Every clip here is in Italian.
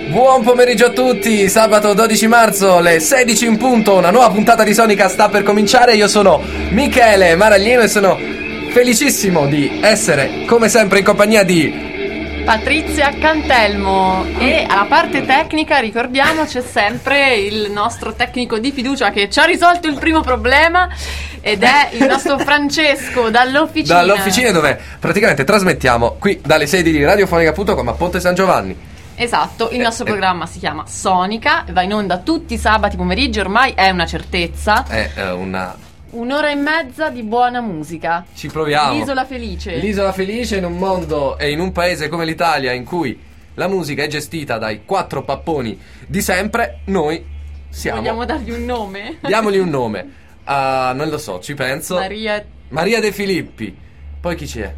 Buon pomeriggio a tutti, sabato 12 marzo, le 16 in punto, una nuova puntata di Sonica sta per cominciare. Io sono Michele Maraglino e sono felicissimo di essere, come sempre, in compagnia di Patrizia Cantelmo. E alla parte tecnica, ricordiamo, c'è sempre il nostro tecnico di fiducia che ci ha risolto il primo problema, ed è il nostro Francesco dall'Officina. Dall'Officina, dove praticamente trasmettiamo qui dalle sedi di radiofonica.com a Ponte San Giovanni. Esatto, il nostro programma si chiama Sonica, va in onda tutti i sabati pomeriggio, ormai è una certezza. È un'ora e mezza di buona musica. Ci proviamo. L'isola felice. L'isola felice in un mondo e in un paese come l'Italia, in cui la musica è gestita dai quattro papponi di sempre. Noi siamo. Vogliamo dargli un nome? Diamogli un nome. Non lo so, ci penso. Maria De Filippi. Poi chi c'è?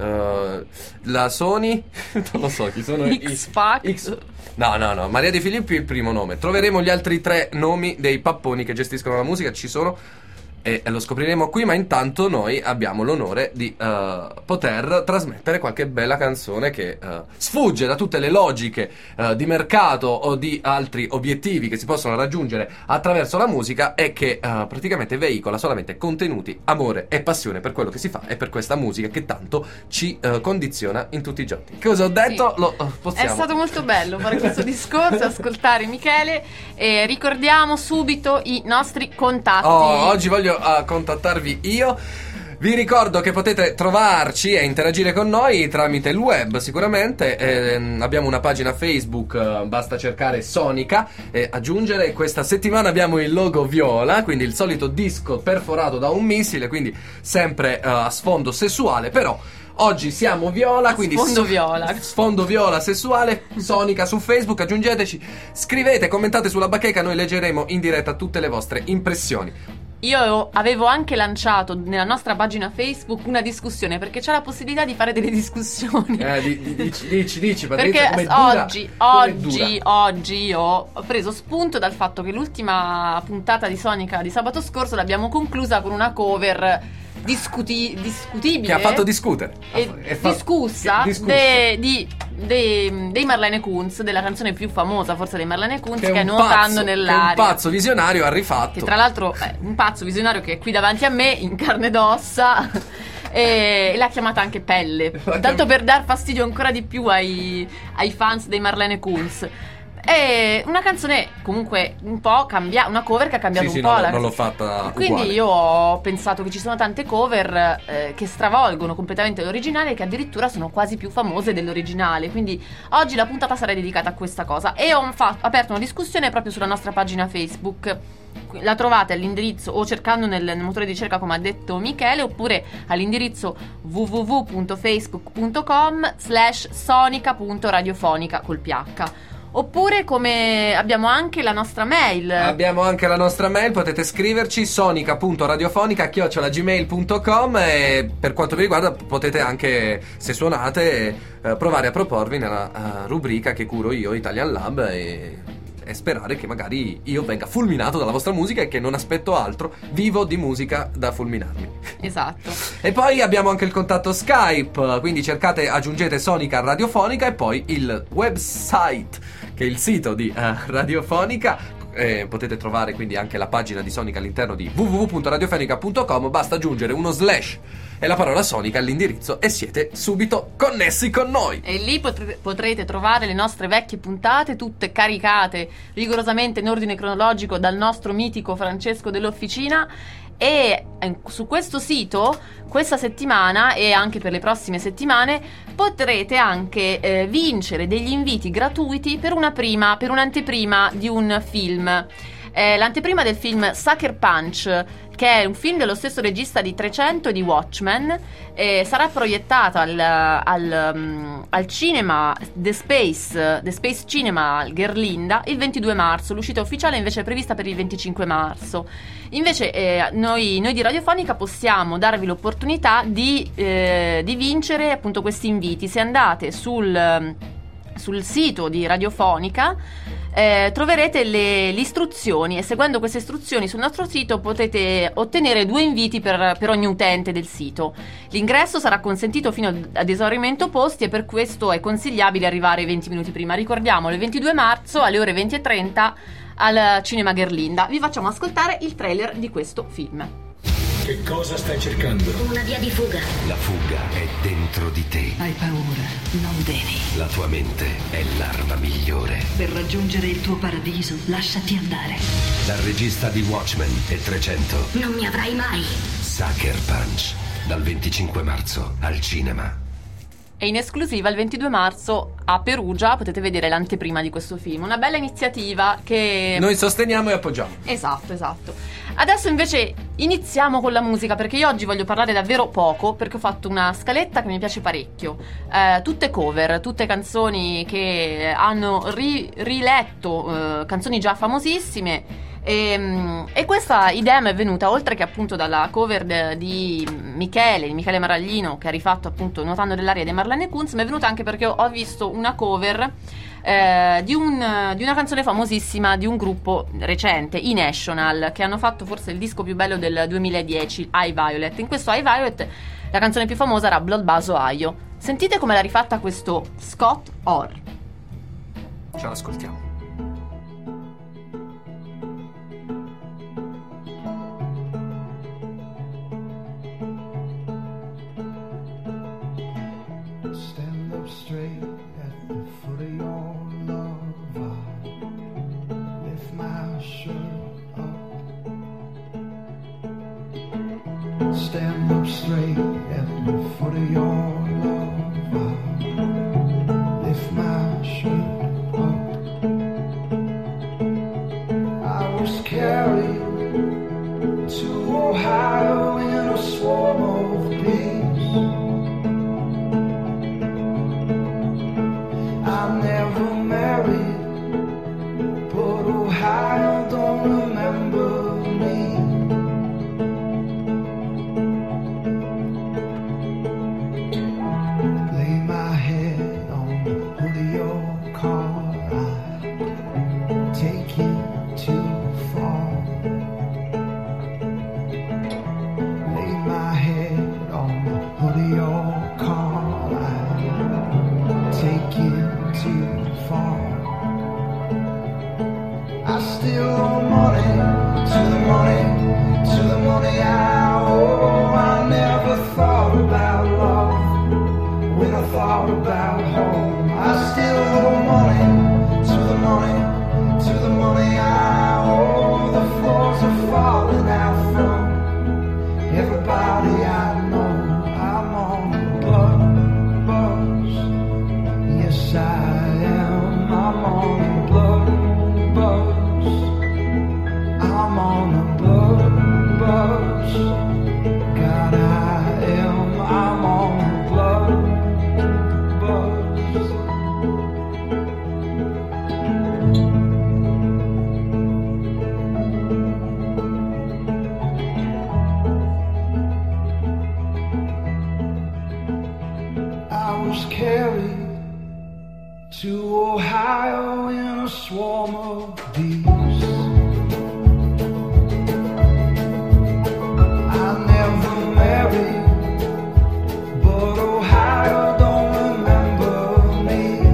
La Sony. Non lo so chi sono. X-Pac. No, Maria De Filippi è il primo nome. Troveremo gli altri tre nomi dei papponi che gestiscono la musica. Ci sono e lo scopriremo qui, ma intanto noi abbiamo l'onore di poter trasmettere qualche bella canzone che sfugge da tutte le logiche di mercato o di altri obiettivi che si possono raggiungere attraverso la musica, e che praticamente veicola solamente contenuti, amore e passione per quello che si fa e per questa musica che tanto ci condiziona in tutti i giorni. Che cosa ho detto? Sì. Lo possiamo. È stato molto bello fare questo discorso, ascoltare Michele, e ricordiamo subito i nostri contatti. Oggi voglio contattarvi io. Vi ricordo che potete trovarci e interagire con noi tramite il web, sicuramente. Abbiamo una pagina Facebook, basta cercare Sonica e aggiungere. Questa settimana abbiamo il logo viola, quindi il solito disco perforato da un missile, quindi sempre a sfondo sessuale, però oggi siamo viola, quindi sfondo viola sessuale. Sonica su Facebook, aggiungeteci, scrivete, commentate sulla bacheca, noi leggeremo in diretta tutte le vostre impressioni. Io avevo anche lanciato nella nostra pagina Facebook una discussione, perché c'è la possibilità di fare delle discussioni. Dici Patrizia, perché com'è dura? oggi ho preso spunto dal fatto che l'ultima puntata di Sonica di sabato scorso l'abbiamo conclusa con una cover discutibile, che ha fatto discutere e discussa dei Marlene Kunz, della canzone più famosa forse dei Marlene Kunz, che è Nuotando nell'aria. Che un pazzo visionario ha rifatto, che tra l'altro è un pazzo visionario che è qui davanti a me in carne ed ossa e l'ha chiamata anche Pelle, tanto per dar fastidio ancora di più ai fans dei Marlene Kunz. È una canzone comunque un po' una cover che ha cambiato un po' la canzone. Non l'ho fatta quindi uguale. Io ho pensato che ci sono tante cover che stravolgono completamente l'originale e che addirittura sono quasi più famose dell'originale. Quindi oggi la puntata sarà dedicata a questa cosa, e ho aperto una discussione proprio sulla nostra pagina Facebook. La trovate all'indirizzo, o cercando nel motore di ricerca come ha detto Michele, oppure all'indirizzo www.facebook.com/sonica.radiofonica col PH. Oppure, come abbiamo anche la nostra mail. Potete scriverci sonica.radiofonica@gmail.com, e per quanto vi riguarda potete anche, se suonate, provare a proporvi nella rubrica che curo io, Italian Lab, e sperare che magari io venga fulminato dalla vostra musica, e che non aspetto altro, vivo di musica da fulminarmi. Esatto. E poi abbiamo anche il contatto Skype, quindi aggiungete Sonica Radiofonica, e poi il website, che è il sito di Radiofonica. Potete trovare quindi anche la pagina di Sonica all'interno di www.radiofonica.com. Basta aggiungere uno slash e la parola Sonica all'indirizzo e siete subito connessi con noi. E lì potrete trovare le nostre vecchie puntate, tutte caricate rigorosamente in ordine cronologico dal nostro mitico Francesco dell'Officina. E su questo sito, questa settimana e anche per le prossime settimane, potrete anche vincere degli inviti gratuiti per un'anteprima di un film. L'anteprima del film Sucker Punch, che è un film dello stesso regista di 300 e di Watchmen, sarà proiettata al cinema The Space Cinema Gherlinda il 22 marzo. L'uscita ufficiale invece è prevista per il 25 marzo. Invece noi di Radiofonica possiamo darvi l'opportunità di vincere appunto questi inviti. Se andate sul sito di Radiofonica troverete le istruzioni, e seguendo queste istruzioni sul nostro sito potete ottenere 2 inviti per ogni utente del sito. L'ingresso sarà consentito fino ad esaurimento posti, e per questo è consigliabile arrivare 20 minuti prima. Ricordiamo, il 22 marzo alle ore 20:30 al Cinema Gherlinda. Vi facciamo ascoltare il trailer di questo film. Che cosa stai cercando? Una via di fuga. La fuga è dentro di te. Hai paura, non devi. La tua mente è l'arma migliore. Per raggiungere il tuo paradiso, lasciati andare. Dal regista di Watchmen e 300. Non mi avrai mai. Sucker Punch. Dal 25 marzo al cinema. E in esclusiva il 22 marzo a Perugia potete vedere l'anteprima di questo film. Una bella iniziativa che noi sosteniamo e appoggiamo. Esatto. Adesso invece iniziamo con la musica, perché io oggi voglio parlare davvero poco, perché ho fatto una scaletta che mi piace parecchio. Tutte cover, tutte canzoni che hanno riletto canzoni già famosissime. E questa idea mi è venuta, oltre che appunto dalla cover di Michele Maraglino, che ha rifatto appunto Nuotando nell'aria dei Marlene Kunz, mi è venuta anche perché ho visto una cover di una canzone famosissima di un gruppo recente, i National, che hanno fatto forse il disco più bello del 2010, I Violet. In questo I Violet la canzone più famosa era Blood Buzz Ohio. Sentite come l'ha rifatta questo Scott Orr. Ce l'ascoltiamo. Stand up straight at the foot of your love. I lift my shirt up. Stand up straight at the foot of your love. I lift my shirt up. I was carried to Ohio in a swarm of bees. I never married, but Ohio don't remember me. Lay my head on the hood of your car. I take it too far. Lay my head on the hood of your car. I take it too far. I still owe money to the money, to the money I owe. I never thought about love when I thought about home. I still owe money to the money, to the money I owe. The floors are falling out from everybody I know. I'm on the blood buzz. Yes, I am. I'm on the blood buzz. I'm on the blood buzz. God, I am. I'm on the blood buzz. I was carried to Ohio in a swarm of bees. I never married, but Ohio don't remember me.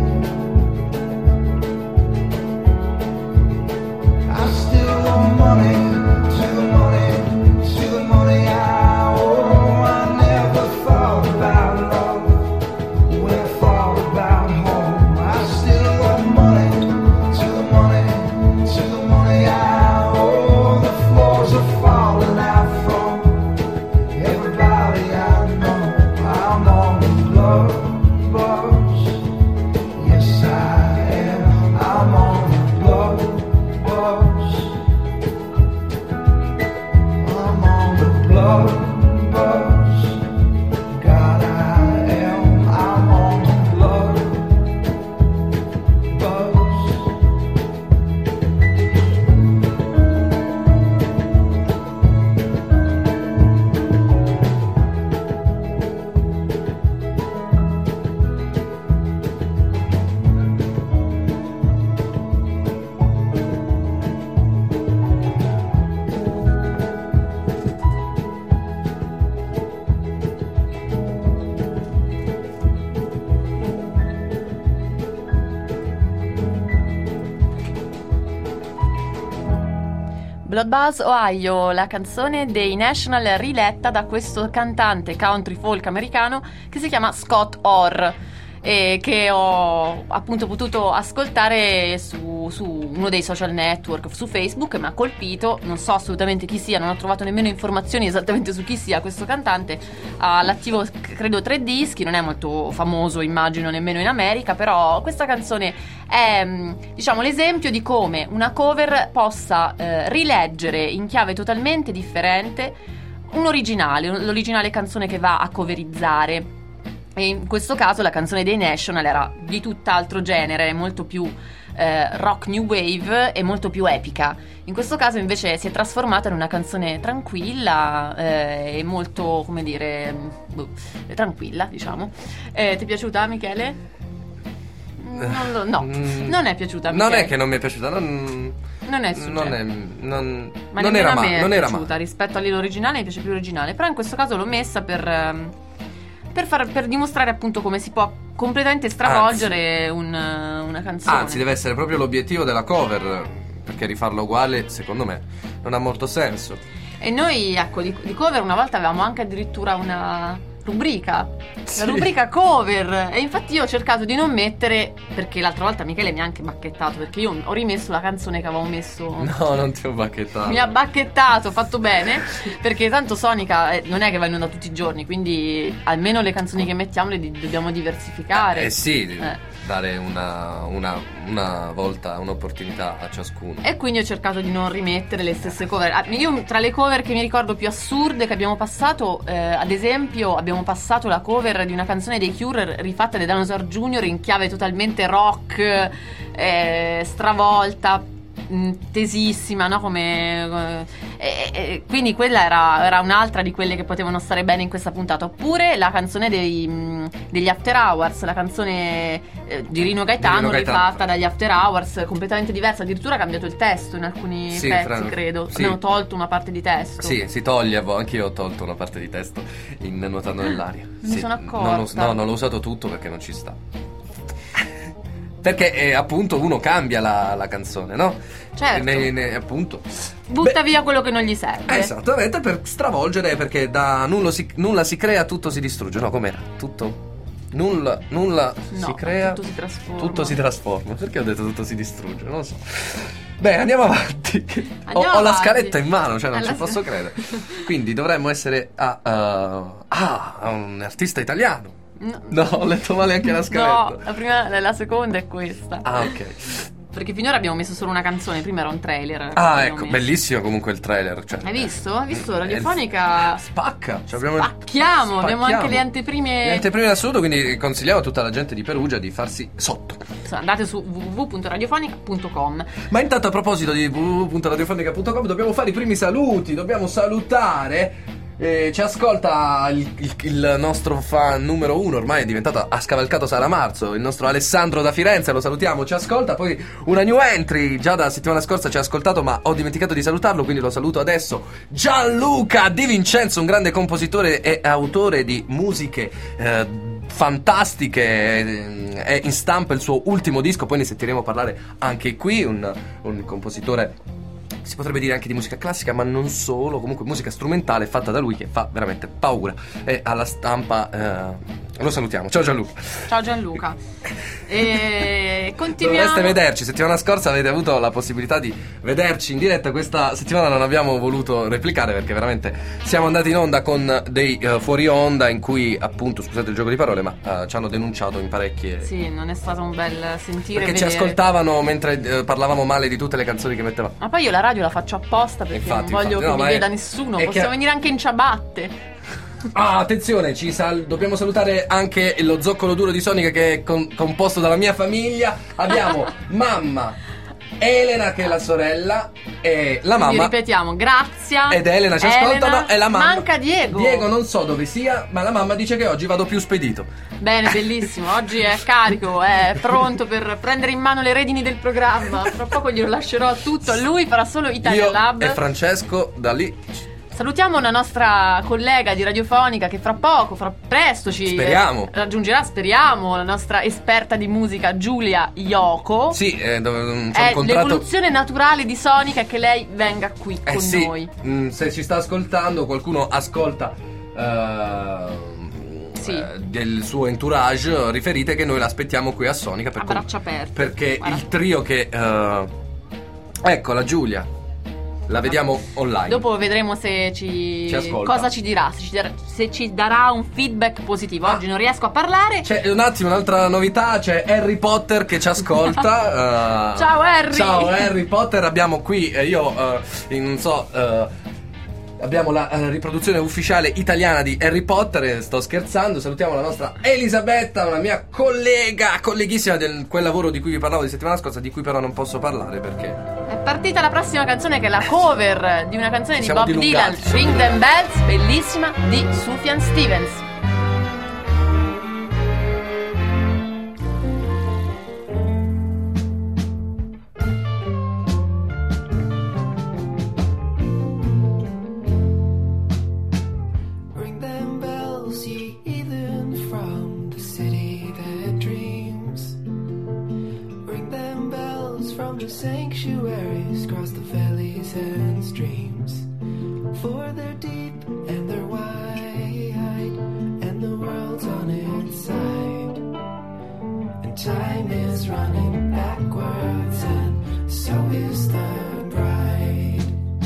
I still owe money to the money, to the money I owe. I never thought about love when I thought about home. I still owe money to the money, to the Pilot Buzz Ohio, la canzone dei National riletta da questo cantante country folk americano che si chiama Scott Orr, e che ho appunto potuto ascoltare su uno dei social network, su Facebook. Mi ha colpito, non so assolutamente chi sia, non ho trovato nemmeno informazioni esattamente su chi sia questo cantante. Ha all'attivo credo 3 dischi, non è molto famoso immagino nemmeno in America, però questa canzone è diciamo l'esempio di come una cover possa rileggere in chiave totalmente differente l'originale canzone che va a coverizzare. E in questo caso la canzone dei National era di tutt'altro genere, molto più rock new wave e molto più epica. In questo caso invece si è trasformata in una canzone tranquilla e molto, come dire, tranquilla, diciamo. Ti è piaciuta, Michele? Non è piaciuta, Michele. Non è che non mi è piaciuta, non è successo. Ma non era male, non era male. Rispetto all'originale mi piace più l'originale, però in questo caso l'ho messa per dimostrare appunto come si può completamente stravolgere una canzone. Anzi, deve essere proprio l'obiettivo della cover, perché rifarla uguale secondo me non ha molto senso. E noi, ecco, di cover una volta avevamo anche addirittura una rubrica, sì, la rubrica cover, e infatti io ho cercato di non mettere, perché l'altra volta Michele mi ha anche bacchettato, perché io ho rimesso la canzone che avevo messo. No, non ti ho bacchettato. Mi ha bacchettato, fatto bene, perché tanto Sonica non è che va in onda tutti i giorni, quindi almeno le canzoni che mettiamo le dobbiamo diversificare. Sì, dare una volta un'opportunità a ciascuno. E quindi ho cercato di non rimettere le stesse cover. Io tra le cover che mi ricordo più assurde che abbiamo passato, ad esempio abbiamo passato la cover di una canzone dei Cure rifatta da Dinosaur Jr. in chiave totalmente rock, stravolta, tesissima, no? Quindi quella era un'altra di quelle che potevano stare bene in questa puntata. Oppure la canzone degli After Hours, la canzone di Rino Gaetano rifatta dagli After Hours, completamente diversa, addirittura ha cambiato il testo in alcuni pezzi, credo. Sì. Abbiamo tolto una parte di testo. Sì, si toglie, anch'io ho tolto una parte di testo in Nuotando nell'aria. Mi sono accorta. Non l'ho usato tutto perché non ci sta. Perché appunto uno cambia la canzone, no? Certo. Appunto Butta via quello che non gli serve. Esattamente, per stravolgere, perché da nulla si crea, tutto si distrugge. No, com'era? Nulla si crea, tutto si trasforma. Perché ho detto tutto si distrugge? Non lo so. Bene, andiamo avanti. Ho la scaletta in mano, cioè non ci posso credere. Quindi dovremmo essere un artista italiano. No, ho letto male anche la scaletta. No, la seconda è questa. Ah, ok. Perché finora abbiamo messo solo una canzone, prima era un trailer. Ah, ecco, bellissimo comunque il trailer. Cioè, hai visto? Hai visto? Radiofonica spacca. Cioè, Spacchiamo, abbiamo anche le anteprime. Le anteprime in assoluto, quindi consigliamo a tutta la gente di Perugia di farsi sotto. Andate su www.radiofonica.com. Ma intanto, a proposito di www.radiofonica.com, dobbiamo fare i primi saluti. Dobbiamo salutare. Ci ascolta il nostro fan numero 1, ormai è diventato, ha scavalcato Sara Marzo, il nostro Alessandro da Firenze, lo salutiamo, ci ascolta. Poi una new entry, già da settimana scorsa ci ha ascoltato ma ho dimenticato di salutarlo, quindi lo saluto adesso, Gianluca Di Vincenzo, un grande compositore e autore di musiche fantastiche. È in stampa il suo ultimo disco, poi ne sentiremo parlare anche qui, un compositore, si potrebbe dire anche di musica classica, ma non solo, comunque musica strumentale fatta da lui che fa veramente paura. E alla stampa lo salutiamo. Ciao Gianluca. Ciao Gianluca. Continuiamo. Dovreste vederci, settimana scorsa avete avuto la possibilità di vederci in diretta, questa settimana non abbiamo voluto replicare perché veramente siamo andati in onda con dei fuori onda in cui, appunto, scusate il gioco di parole, ma ci hanno denunciato in parecchie. Sì, non è stato un bel sentire, perché vedere. Ci ascoltavano mentre parlavamo male di tutte le canzoni che mettevamo. Ma poi io la radio la faccio apposta perché non voglio che mi veda nessuno. Possiamo venire anche in ciabatte. Attenzione, dobbiamo salutare anche lo zoccolo duro di Sonica, che è composto dalla mia famiglia. Abbiamo mamma, Elena che è la sorella, e la mamma. Quindi ripetiamo, Grazia ed Elena ci ascoltano, e la mamma. Manca Diego. Diego non so dove sia, ma la mamma dice che oggi vado più spedito. Bene, bellissimo, oggi è carico, è pronto per prendere in mano le redini del programma. Tra poco glielo lascerò tutto, lui farà solo Italia Io Lab. e Francesco da lì Salutiamo una nostra collega di Radiofonica che fra presto ci raggiungerà, speriamo, la nostra esperta di musica Giulia Iocco. Sì, dove è l'evoluzione naturale di Sonic è che lei venga qui con noi. Se ci sta ascoltando, qualcuno ascolta del suo entourage, riferite che noi l'aspettiamo qui a Sonica a braccia aperte. Perché il trio che eccola Giulia, la vediamo online. Dopo vedremo se ci ascolta. Cosa ci dirà, se ci darà un feedback positivo. Oggi non riesco a parlare. C'è un attimo un'altra novità, c'è Harry Potter che ci ascolta. Ciao Harry. Ciao Harry Potter, abbiamo qui abbiamo la riproduzione ufficiale italiana di Harry Potter e sto scherzando. Salutiamo la nostra Elisabetta, una mia colleghissima del quel lavoro di cui vi parlavo di settimana scorsa, di cui però non posso parlare perché è partita la prossima canzone, che è la cover di una canzone di Bob Dylan, Ring Them Bells, bellissima, di Sufjan Stevens. Sanctuaries cross the valleys and streams, for they're deep and they're wide, and the world's on its side, and time is running backwards, and so is the bride.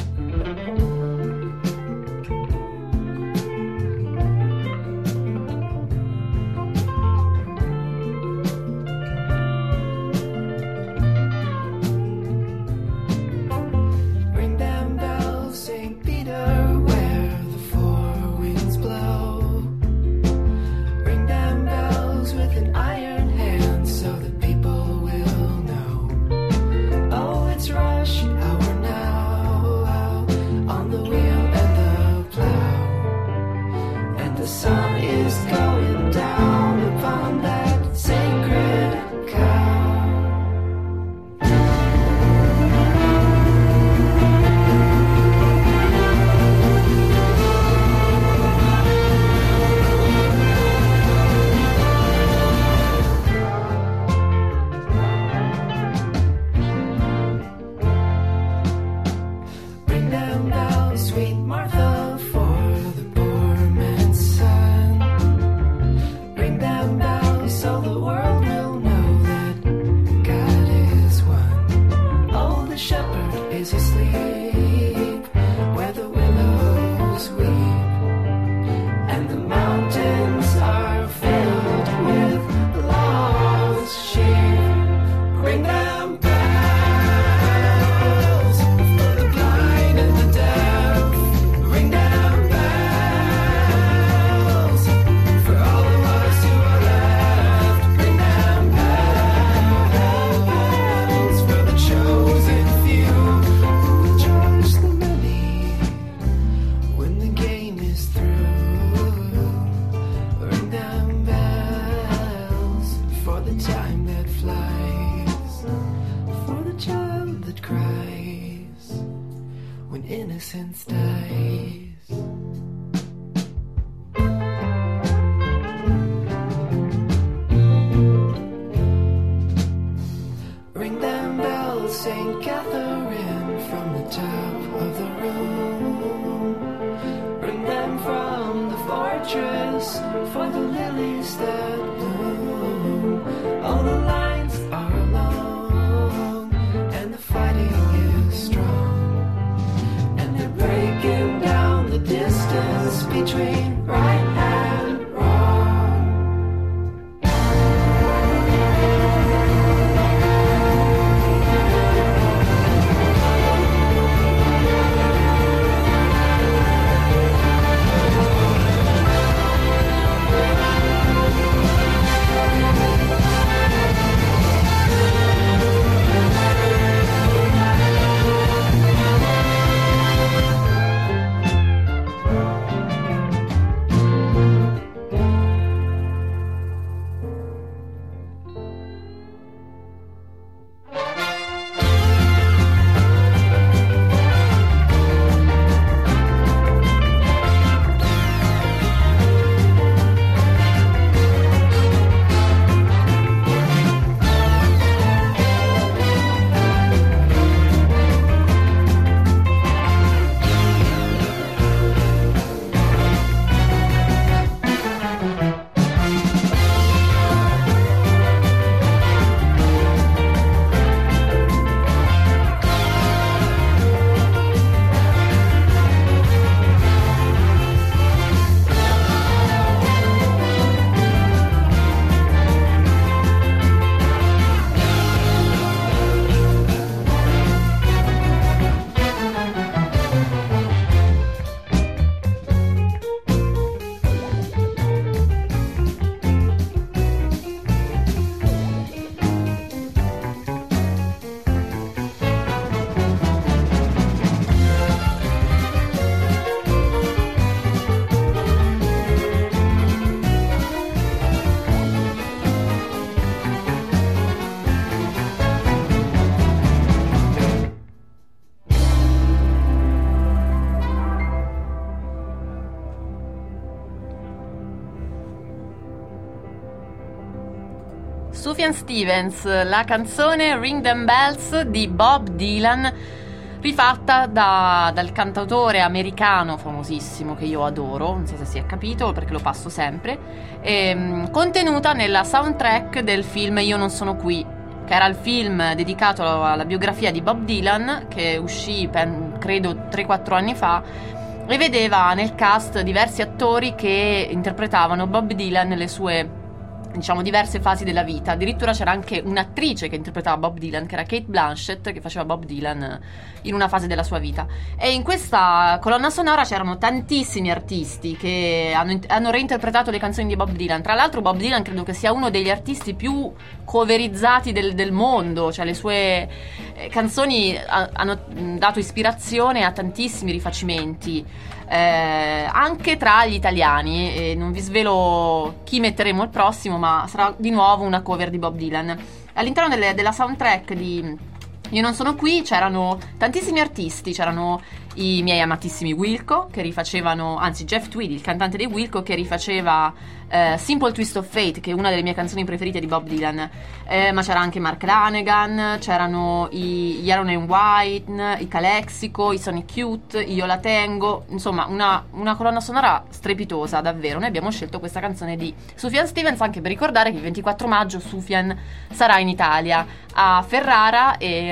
Innocence dies. Ring them bells, St. Catherine, from the top of the room. Ring them from the fortress for the lilies that bloom. All the lines are long and the fighting is strong. Breaking down Sufjan Stevens, la canzone Ring Them Bells di Bob Dylan, rifatta dal cantautore americano famosissimo che io adoro, non so se si è capito perché lo passo sempre, contenuta nella soundtrack del film Io non sono qui, che era il film dedicato alla biografia di Bob Dylan, che uscì credo 3-4 anni fa, e vedeva nel cast diversi attori che interpretavano Bob Dylan nelle sue, diciamo, diverse fasi della vita. Addirittura c'era anche un'attrice che interpretava Bob Dylan, che era Kate Blanchett, che faceva Bob Dylan in una fase della sua vita. E in questa colonna sonora c'erano tantissimi artisti che hanno reinterpretato le canzoni di Bob Dylan. Tra l'altro Bob Dylan credo che sia uno degli artisti più coverizzati del mondo, cioè le sue canzoni hanno dato ispirazione a tantissimi rifacimenti, anche tra gli italiani, e non vi svelo chi metteremo il prossimo, ma sarà di nuovo una cover di Bob Dylan. All'interno della soundtrack di Io non sono qui c'erano tantissimi artisti, c'erano i miei amatissimi Wilco che rifacevano, anzi Jeff Tweedy, il cantante dei Wilco, che rifaceva Simple Twist of Fate, che è una delle mie canzoni preferite di Bob Dylan, ma c'era anche Mark Lanegan, c'erano gli Aaron and White, i Calexico, i Sonic Youth, Io la tengo, insomma una colonna sonora strepitosa davvero. Noi abbiamo scelto questa canzone di Sufjan Stevens anche per ricordare che il 24 maggio Sufjan sarà in Italia a Ferrara, e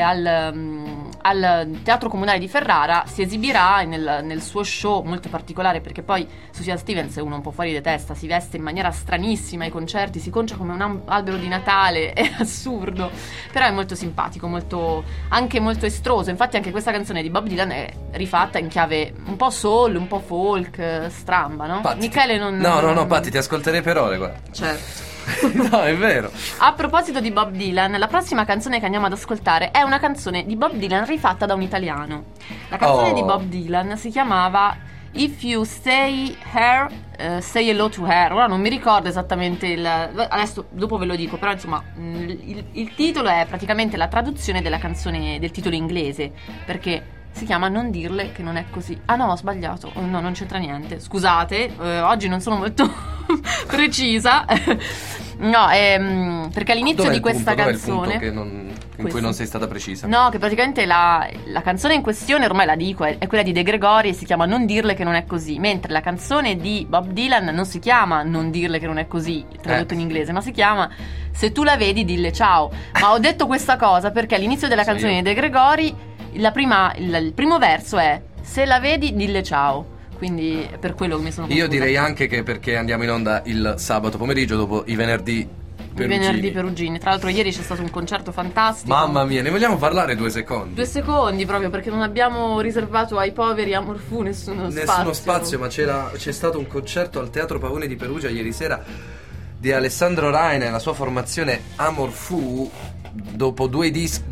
al Teatro Comunale di Ferrara si esibirà nel suo show molto particolare, perché poi Sufjan Stevens è uno un po' fuori di testa, si veste in maniera stranissima ai concerti, si concia come un albero di Natale, è assurdo, però è molto simpatico, anche molto estroso. Infatti anche questa canzone di Bob Dylan è rifatta in chiave un po' soul, un po' folk, stramba, no? Patti, Michele non... No, Patti, ti ascolterei per ore, guarda. Certo. No, è vero. A proposito di Bob Dylan, la prossima canzone che andiamo ad ascoltare è una canzone di Bob Dylan rifatta da un italiano. La canzone di Bob Dylan si chiamava If You Stay Here, Say Hello to Her. Ora non mi ricordo esattamente adesso dopo ve lo dico, però insomma il titolo è praticamente la traduzione della canzone, del titolo inglese, perché si chiama Non dirle che non è così. Ah no, ho sbagliato. No, non c'entra niente. Scusate, oggi non sono molto precisa. No, perché all'inizio di questa canzone... Dov'è il punto in cui non sei stata precisa? No, che praticamente la canzone in questione, ormai la dico, è quella di De Gregori e si chiama Non dirle che non è così, mentre la canzone di Bob Dylan non si chiama Non dirle che non è così, tradotto in inglese, ma si chiama Se tu la vedi dille ciao. Ma ho detto questa cosa perché all'inizio della canzone di De Gregori il primo verso è Se la vedi dille ciao. Quindi è per quello che mi sono confusa. Io direi anche che perché andiamo in onda il sabato pomeriggio dopo i venerdì perugini. Tra l'altro ieri c'è stato un concerto fantastico. Mamma mia, ne vogliamo parlare 2 secondi? 2 secondi proprio, perché non abbiamo riservato ai poveri Amor Fu nessuno spazio. Ma c'è stato un concerto al Teatro Pavone di Perugia ieri sera di Alessandro Raina e la sua formazione Amor Fu. Dopo due dischi,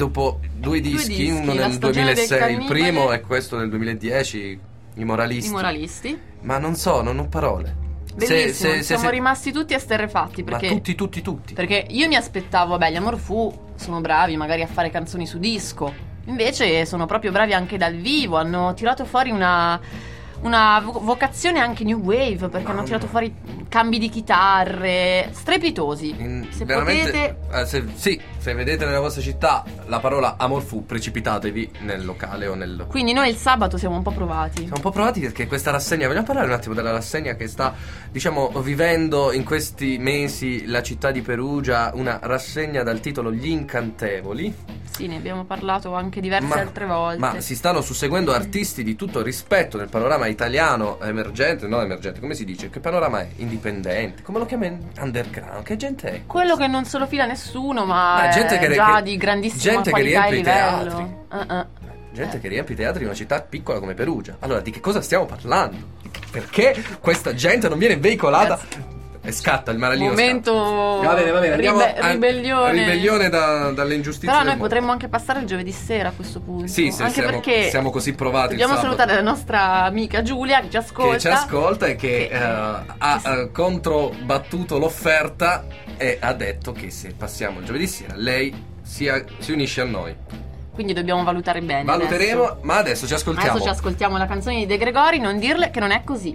uno nel 2006, il primo, e questo nel 2010, I Moralisti. Ma non ho parole. Bellissimo, siamo rimasti tutti esterrefatti, perché, ma tutti. Perché io mi aspettavo, gli Amor Fu sono bravi magari a fare canzoni su disco, invece sono proprio bravi anche dal vivo, hanno tirato fuori una vocazione anche new wave, perché hanno tirato fuori cambi di chitarre strepitosi. Se potete se vedete nella vostra città la parola Amor Fu, precipitatevi nel locale o nel... Quindi noi il sabato siamo un po' provati perché questa rassegna, vogliamo parlare un attimo della rassegna che sta, diciamo, vivendo in questi mesi la città di Perugia, una rassegna dal titolo Gli Incantevoli. Sì, ne abbiamo parlato anche diverse altre volte. Ma si stanno susseguendo artisti di tutto rispetto nel panorama italiano emergente, come si dice? Che panorama è? Indipendente? Come lo chiama? Underground? Che gente è? Quello che non se lo fila nessuno, ma gente di grandissima qualità e livello. Gente che riempie i teatri in una città piccola come Perugia. Allora, di che cosa stiamo parlando? Perché questa gente non viene veicolata? E scatta il maralino. Momento. Va bene, andiamo ribellione dalle ingiustizie. Però noi potremmo anche passare il giovedì sera a questo punto. Sì, anche perché siamo così provati. Dobbiamo salutare la nostra amica Giulia che ci ascolta e che ha controbattuto l'offerta e ha detto che se passiamo il giovedì sera lei si unisce a noi. Quindi dobbiamo valutare bene. Valuteremo, adesso. Ma adesso ci ascoltiamo. Adesso ci ascoltiamo la canzone di De Gregori, Non dirle che non è così.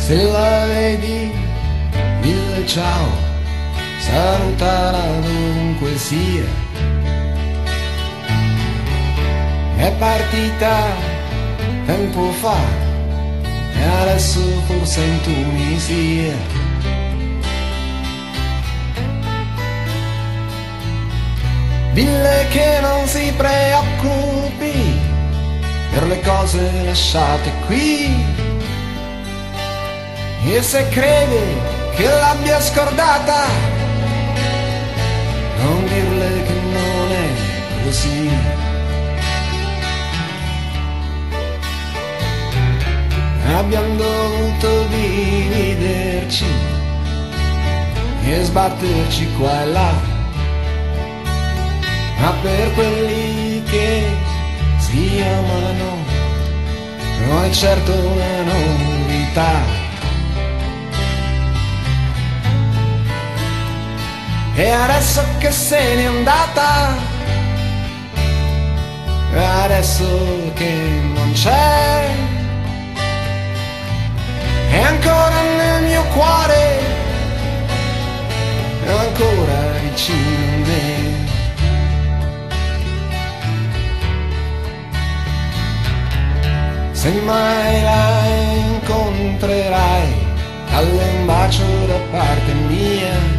Se la vedi, dille ciao, salutala dovunque sia. È partita tempo fa e adesso forse in Tunisia. Dille che non si preoccupi per le cose lasciate qui. E se crede che l'abbia scordata, non dirle che non è così. Abbiamo dovuto dividerci e sbatterci qua e là, ma per quelli che si amano non è certo una novità. E adesso che se n'è andata, adesso che non c'è, è ancora nel mio cuore, è ancora vicino a me. Se mai la incontrerai, dalle un bacio da parte mia.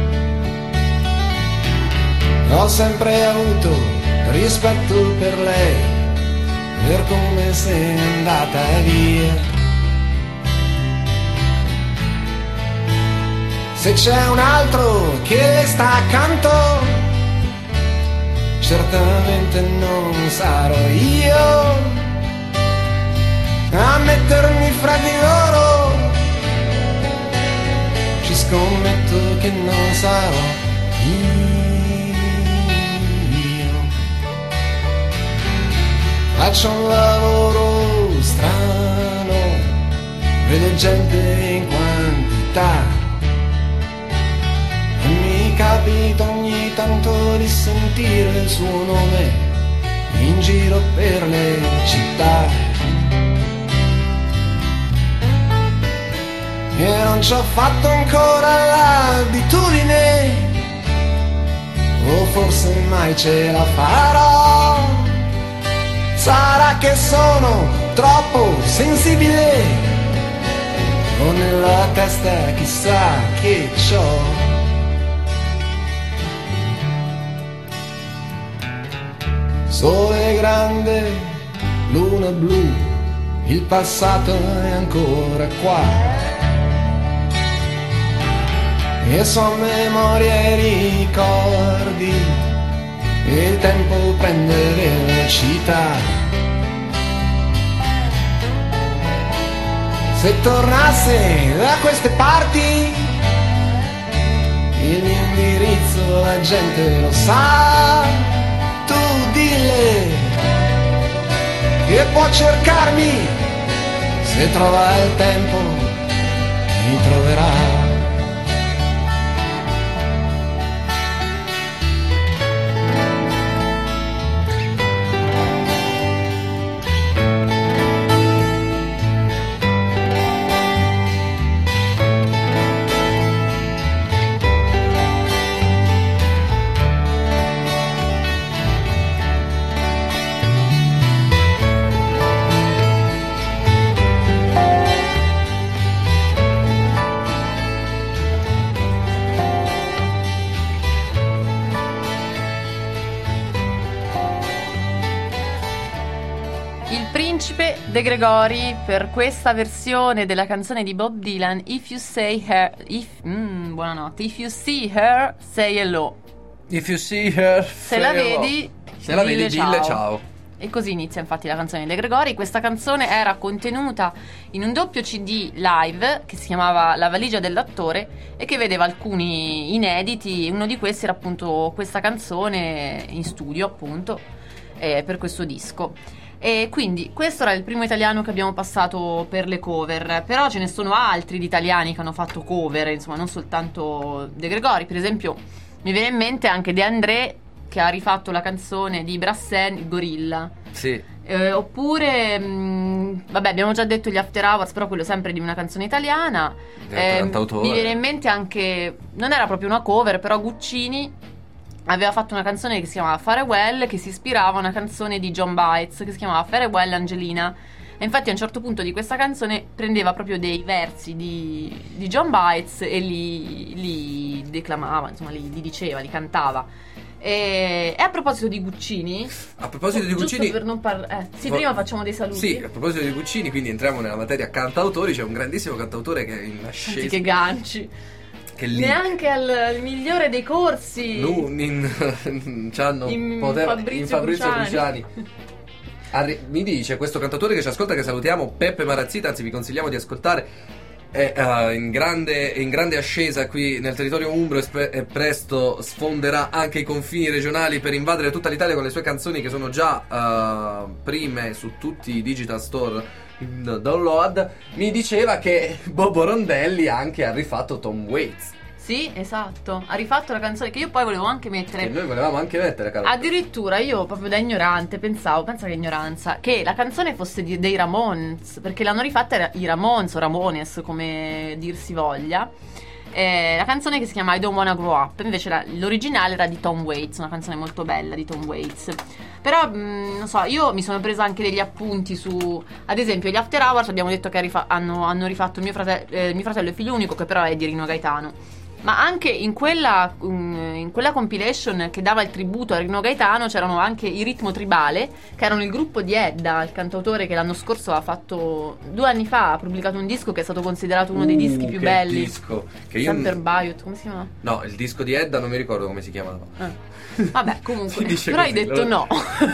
Ho sempre avuto rispetto per lei, per come se n'è andata via. Se c'è un altro che le sta accanto, certamente non sarò io a mettermi fra di loro. Ci scommetto che non sarò io. Faccio un lavoro strano, vedo gente in quantità e mi capita ogni tanto di sentire il suo nome in giro per le città. E non ci ho fatto ancora l'abitudine, o forse mai ce la farò. Sarà che sono troppo sensibile, o nella testa chissà che c'ho. Sole grande, luna blu, il passato è ancora qua. E son memorie e ricordi, e il tempo prende velocità. Se tornasse da queste parti, il mio indirizzo la gente lo sa. Tu dille che può cercarmi, se trova il tempo mi troverà. De Gregori per questa versione della canzone di Bob Dylan If You Say Her buonanotte. If you see her, say hello. If you see her, se la vedi, dille ciao. E così inizia infatti la canzone di De Gregori. Questa canzone era contenuta in un doppio CD live che si chiamava La valigia dell'attore e che vedeva alcuni inediti. Uno di questi era appunto questa canzone in studio, appunto, per questo disco. E quindi questo era il primo italiano che abbiamo passato per le cover, però ce ne sono altri di italiani che hanno fatto cover, insomma, non soltanto De Gregori. Per esempio mi viene in mente anche De André, che ha rifatto la canzone di Brassens, Gorilla. Sì. Oppure vabbè, abbiamo già detto gli After Hours, però quello sempre di una canzone italiana. Mi viene in mente anche, non era proprio una cover, però Guccini aveva fatto una canzone che si chiamava Farewell, che si ispirava a una canzone di John Baez che si chiamava Farewell Angelina. E infatti a un certo punto di questa canzone prendeva proprio dei versi di John Baez e li declamava, insomma li diceva, li cantava. E a proposito di Guccini, per non prima facciamo dei saluti. Sì, a proposito di Guccini, quindi entriamo nella materia cantautori. C'è un grandissimo cantautore che è in ascesa. Che ganci. Che lì neanche al migliore dei corsi c'hanno in Fabrizio Cruciani. Mi dice questo cantautore che ci ascolta, che salutiamo, Peppe Marazzita, anzi vi consigliamo di ascoltare, è in grande ascesa qui nel territorio umbro e presto sfonderà anche i confini regionali per invadere tutta l'Italia con le sue canzoni che sono già prime su tutti i digital store in download. Mi diceva che Bobo Rondelli anche ha rifatto Tom Waits. Sì, esatto, ha rifatto la canzone che io poi volevo anche mettere. Che noi volevamo anche mettere, caro. Addirittura io, proprio da ignorante, pensa che ignoranza, che la canzone fosse dei Ramones, perché l'hanno rifatta i Ramones o Ramones, come dir si voglia. La canzone che si chiama I Don't Wanna Grow Up, invece l'originale era di Tom Waits, una canzone molto bella di Tom Waits. Però non so, io mi sono presa anche degli appunti su, ad esempio, gli After Hours. Abbiamo detto che hanno rifatto mio fratello e figlio unico, che però è di Rino Gaetano. Ma anche in quella compilation che dava il tributo a Rino Gaetano c'erano anche i Ritmo Tribale, che erano il gruppo di Edda, il cantautore che l'anno scorso ha fatto 2 anni fa, ha pubblicato un disco che è stato considerato uno dei dischi più belli. Disco che io Semper Biot, come si chiama? No, il disco di Edda non mi ricordo come si chiamava. Vabbè, comunque però così, hai detto no.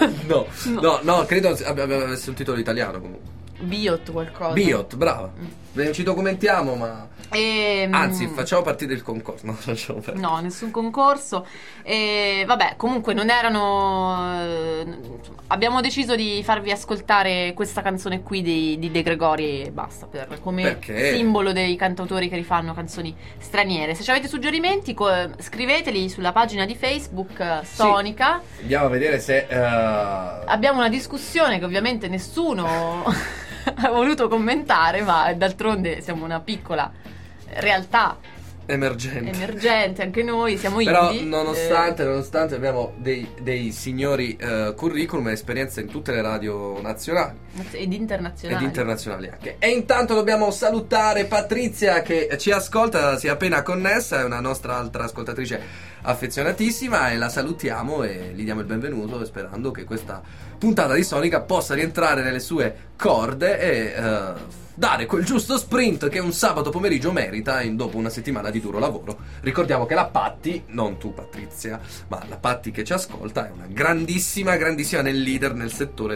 No, credo avesse un titolo italiano comunque. Biot qualcosa. Biot, brava. Ci documentiamo, ma anzi, facciamo partire il concorso. No, nessun concorso. Vabbè, comunque non erano. Abbiamo deciso di farvi ascoltare questa canzone qui di De Gregori e basta, perché simbolo dei cantautori che rifanno canzoni straniere. Se avete suggerimenti, scriveteli sulla pagina di Facebook Sonica. Sì. Andiamo a vedere se abbiamo una discussione che ovviamente nessuno ha voluto commentare, ma d'altronde siamo una piccola realtà emergente anche noi, siamo indie. Però nonostante abbiamo dei signori curriculum e esperienza in tutte le radio nazionali ed internazionali anche. E intanto dobbiamo salutare Patrizia che ci ascolta, si è appena connessa, è una nostra altra ascoltatrice affezionatissima, e la salutiamo e gli diamo il benvenuto, sperando che questa puntata di Sonica possa rientrare nelle sue corde e dare quel giusto sprint che un sabato pomeriggio merita dopo una settimana di duro lavoro. Ricordiamo che la Patti, non tu Patrizia, ma la Patti che ci ascolta, è una grandissima leader nel settore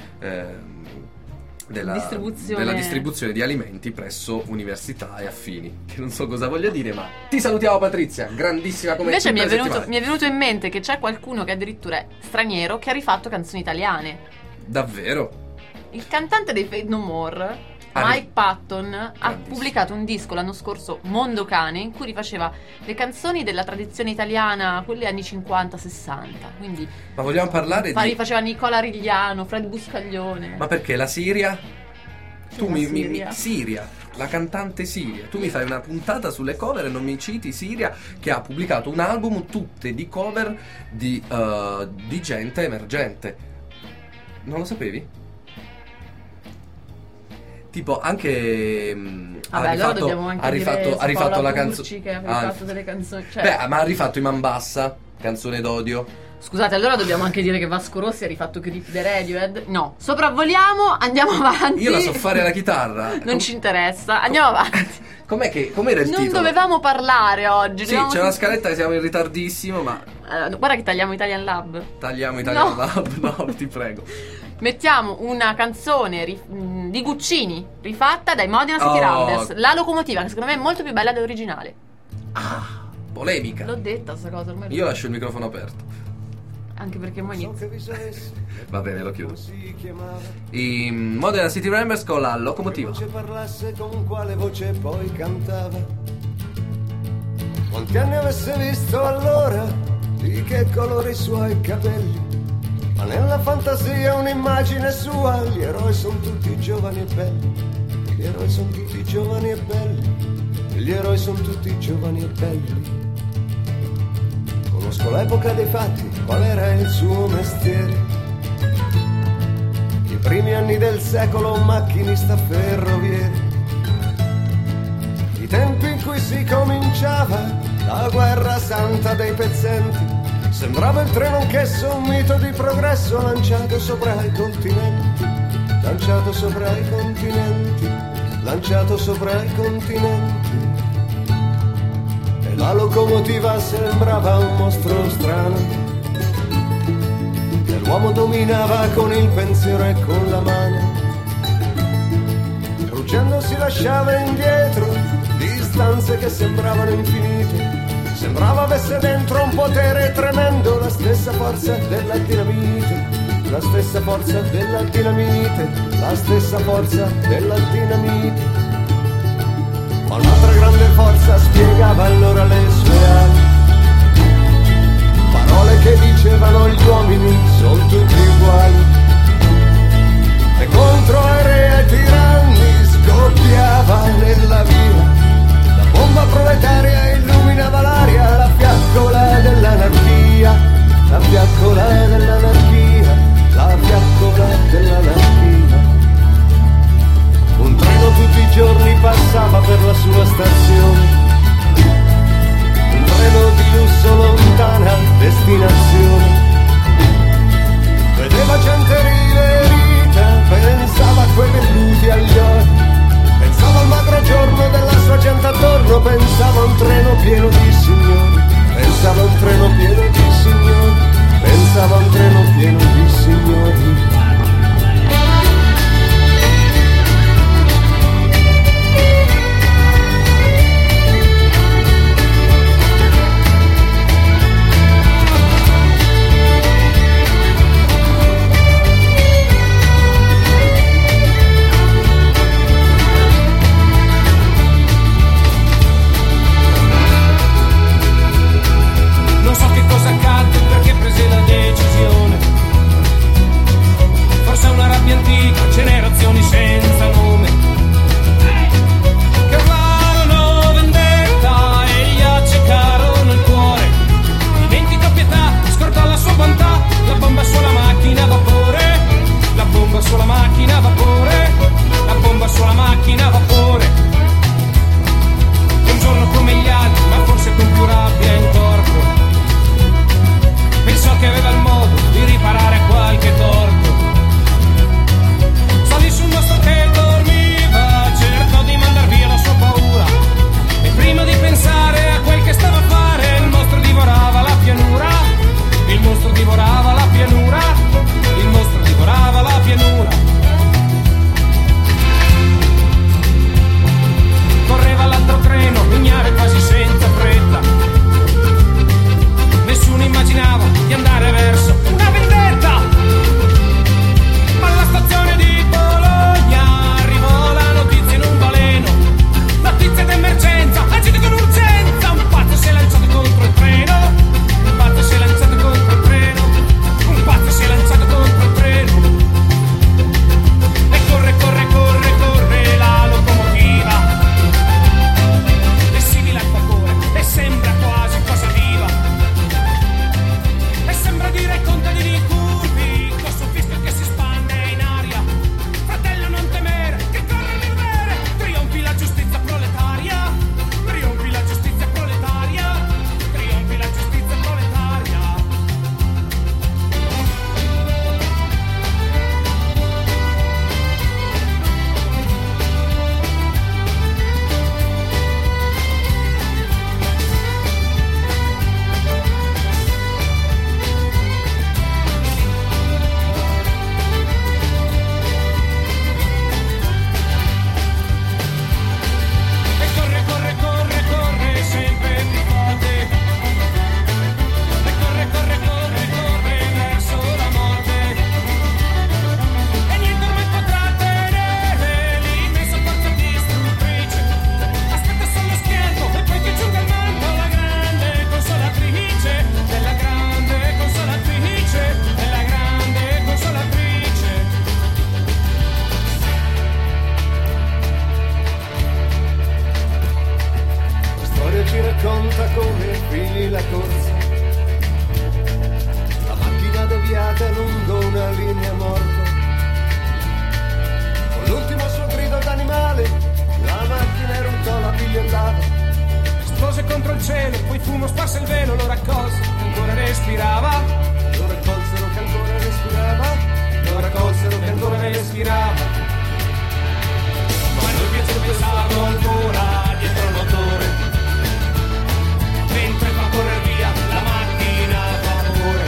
della distribuzione di alimenti presso università e affini, che non so cosa voglia dire, ma ti salutiamo Patrizia, grandissima come invece mi è venuto in mente che c'è qualcuno che addirittura è straniero che ha rifatto canzoni italiane. Davvero? Il cantante dei Fade No More, Mike Patton, ha pubblicato un disco l'anno scorso, Mondo Cane, in cui rifaceva le canzoni della tradizione italiana, quelle anni 50-60. Quindi ma vogliamo parlare rifaceva Nicola Rigliano, Fred Buscaglione. Ma perché la Siria? Siria, la cantante Siria. Tu mi fai una puntata sulle cover e non mi citi Siria, che ha pubblicato un album tutte di cover di gente emergente. Non lo sapevi? Tipo anche ha rifatto la canzone che ha rifatto delle canzoni, cioè. Beh, ma ha rifatto I Mambassa, canzone d'odio. Scusate, allora dobbiamo anche dire che Vasco Rossi ha rifatto Creep the Radiohead. No, sopravvoliamo, andiamo avanti. Io la so fare la chitarra. Non ci interessa, andiamo avanti. Com'era il titolo? Non dovevamo parlare oggi. Sì, c'è una scaletta che siamo in ritardissimo, ma guarda che tagliamo Italian Lab. Lab, no, ti prego. Mettiamo una canzone di Guccini rifatta dai Modena City Rounders, La Locomotiva, che secondo me è molto più bella dell'originale. Polemica. L'ho detta sta cosa ormai. Io lascio il microfono aperto. Anche perché mo inizio. Va bene, lo chiudo. I Modena City Rounders con La Locomotiva. Se parlasse con quale voce poi cantava, quanti anni avesse visto allora, di che colore i suoi capelli, ma nella fantasia un'immagine sua. Gli eroi sono tutti giovani e belli, gli eroi sono tutti giovani e belli, gli eroi sono tutti giovani e belli. Conosco l'epoca dei fatti, qual era il suo mestiere. I primi anni del secolo, un macchinista ferroviere. I tempi in cui si cominciava la guerra santa dei pezzenti. Sembrava il treno anch'esso un mito di progresso lanciato sopra i continenti, lanciato sopra i continenti, lanciato sopra i continenti. E la locomotiva sembrava un mostro strano che l'uomo dominava con il pensiero e con la mano. Ruggendo si lasciava indietro distanze che sembravano infinite. Sembrava avesse dentro un potere tremendo, la stessa forza della dinamite, la stessa forza della dinamite, la stessa forza della dinamite. Ma un'altra grande forza spiegava allora le sue ali, parole che dicevano gli uomini sono tutti uguali. E contro aerei e tiranni scoppiava nella via la bomba proletaria, illuminava l'aria, la fiaccola dell'anarchia, la fiaccola dell'anarchia, la fiaccola dell'anarchia. Un treno tutti i giorni passava per la sua stazione, un treno di lusso, lontana destinazione. Vedeva gente riverita, pensava a quei velluti agli occhi, pensava al magro giorno della sua gente attorno, pensava a un treno pieno di signori, pensava a un treno pieno di signori, pensava a un treno pieno di signori. Non so che cosa accadde perché prese la decisione racconta come finì la corsa. La macchina deviata lungo una linea morta. Con l'ultimo suo grido d'animale, la macchina eruttò la bigliettata. Esplose contro il cielo, poi fumo sparse il velo, lo raccolse, ancora respirava. Lo raccolsero che ancora respirava. Lo raccolsero che ancora respirava. Ma noi pensavamo ancora dietro il motore, mentre fa correre via la macchina a vapore.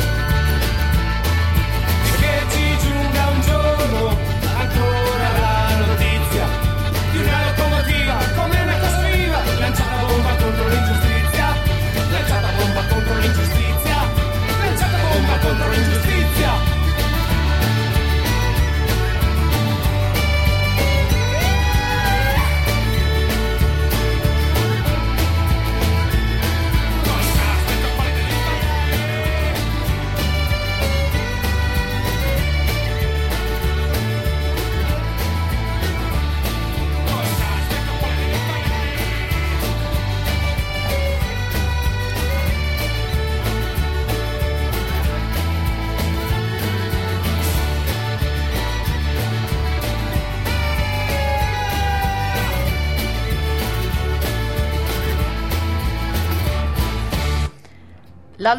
E che ci giunga un giorno ancora la notizia di una locomotiva come una cosa viva, lanciata bomba contro l'ingiustizia, lanciata bomba contro l'ingiustizia, lanciata bomba contro l'ingiustizia. La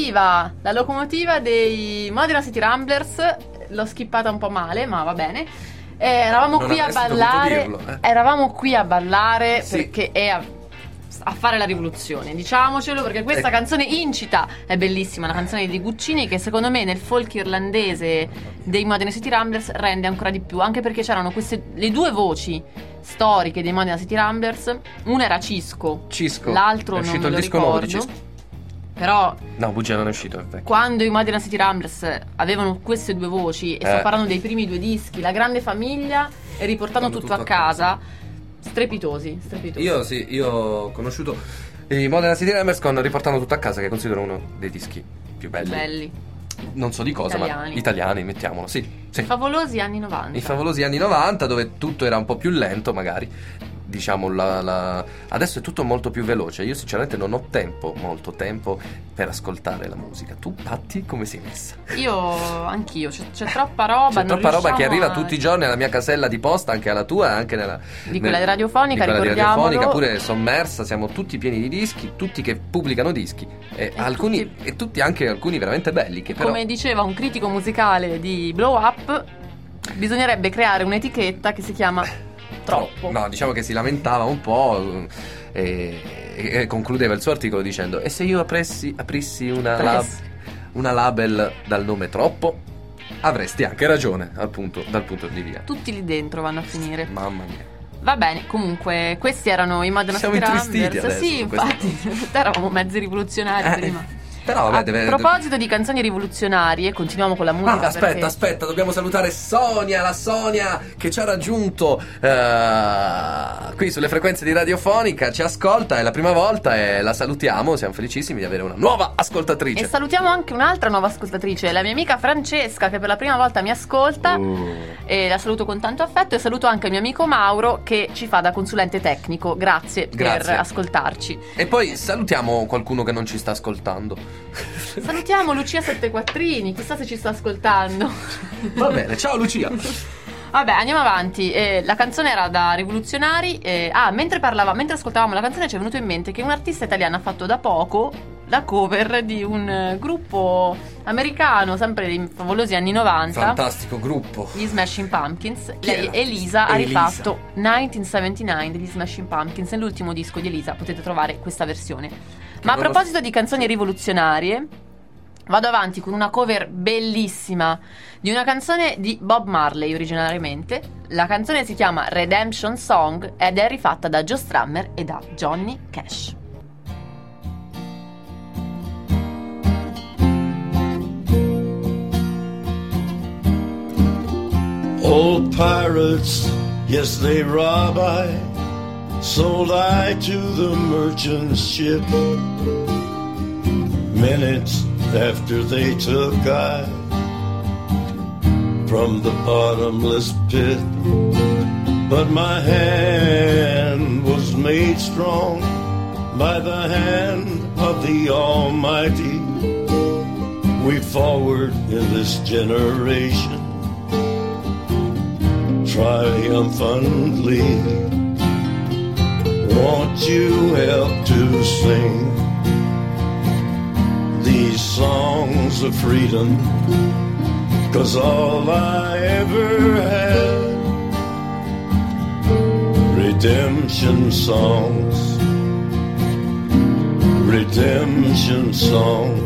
locomotiva dei Modena City Ramblers, l'ho skippata un po' male, ma va bene. Eravamo Non qui a avresti ballare, dovuto dirlo, eravamo qui a ballare Sì. perché è a fare la rivoluzione, diciamocelo, perché questa canzone incita, è bellissima, una canzone di Guccini che secondo me nel folk irlandese dei Modena City Ramblers rende ancora di più, anche perché c'erano le due voci storiche dei Modena City Ramblers. Una era Cisco, l'altro è non uscito me il lo disco nuovo di ricordo. Cisco. Però No, bugia, non è uscito, è vecchio. quando i Modena City Ramblers avevano queste due voci, e sto parlando dei primi due dischi, La Grande Famiglia e Riportando tutto a casa, strepitosi. Io ho conosciuto i Modena City Ramblers con Riportando tutto a casa, che considero uno dei dischi più belli. Non so di cosa, Italiani. ma italiani, mettiamolo, sì. Favolosi anni 90. I favolosi anni 90, dove tutto era un po' più lento, magari. Diciamo, adesso è tutto molto più veloce. Io sinceramente non ho molto tempo per ascoltare la musica. Tu, Patti, come sei messa? Anch'io, c'è troppa roba. C'è troppa roba che arriva tutti i giorni alla mia casella di posta, anche alla tua, anche di quella radiofonica, di quella ricordiamolo. radiofonica, pure sommersa. Siamo tutti pieni di dischi, tutti che pubblicano dischi, e tutti anche alcuni veramente belli, che però... Come diceva un critico musicale di Blow Up, bisognerebbe creare un'etichetta che si chiama Troppo. No, diciamo che si lamentava un po' e concludeva il suo articolo dicendo: e se io aprissi una label dal nome Troppo, avresti anche ragione dal punto di via. Tutti lì dentro vanno a finire. Mamma mia. Va bene, comunque questi erano i Modena City Ramblers. adesso Sì, infatti, eravamo mezzi rivoluzionari prima. Però vabbè, a proposito di canzoni rivoluzionarie, continuiamo con la musica. Aspetta, dobbiamo salutare Sonia, la Sonia che ci ha raggiunto qui sulle frequenze di Radiofonica, ci ascolta, è la prima volta e la salutiamo, siamo felicissimi di avere una nuova ascoltatrice. E salutiamo anche un'altra nuova ascoltatrice, la mia amica Francesca, che per la prima volta mi ascolta, e la saluto con tanto affetto, e saluto anche il mio amico Mauro che ci fa da consulente tecnico. Grazie. Per ascoltarci. E poi salutiamo qualcuno che non ci sta ascoltando. Salutiamo Lucia Settequattrini, chissà se ci sta ascoltando. Va bene, ciao Lucia. Vabbè, andiamo avanti. La canzone era da rivoluzionari. Mentre ascoltavamo la canzone ci è venuto in mente che un artista italiano ha fatto da poco la cover di un gruppo americano, sempre dei favolosi anni 90. Fantastico gruppo, gli Smashing Pumpkins. Lei, Elisa, ha rifatto 1979 degli Smashing Pumpkins. Nell'ultimo disco di Elisa potete trovare questa versione. Ma a proposito di canzoni rivoluzionarie, vado avanti con una cover bellissima di una canzone di Bob Marley originariamente. La canzone si chiama Redemption Song ed è rifatta da Joe Strummer e da Johnny Cash. Old pirates, yes they rob I, sold I to the merchant ship. Minutes after they took I from the bottomless pit, but my hand was made strong, by the hand of the Almighty, we forward in this generation triumphantly. Won't you help to sing these songs of freedom? 'Cause all I ever had, redemption songs, redemption songs.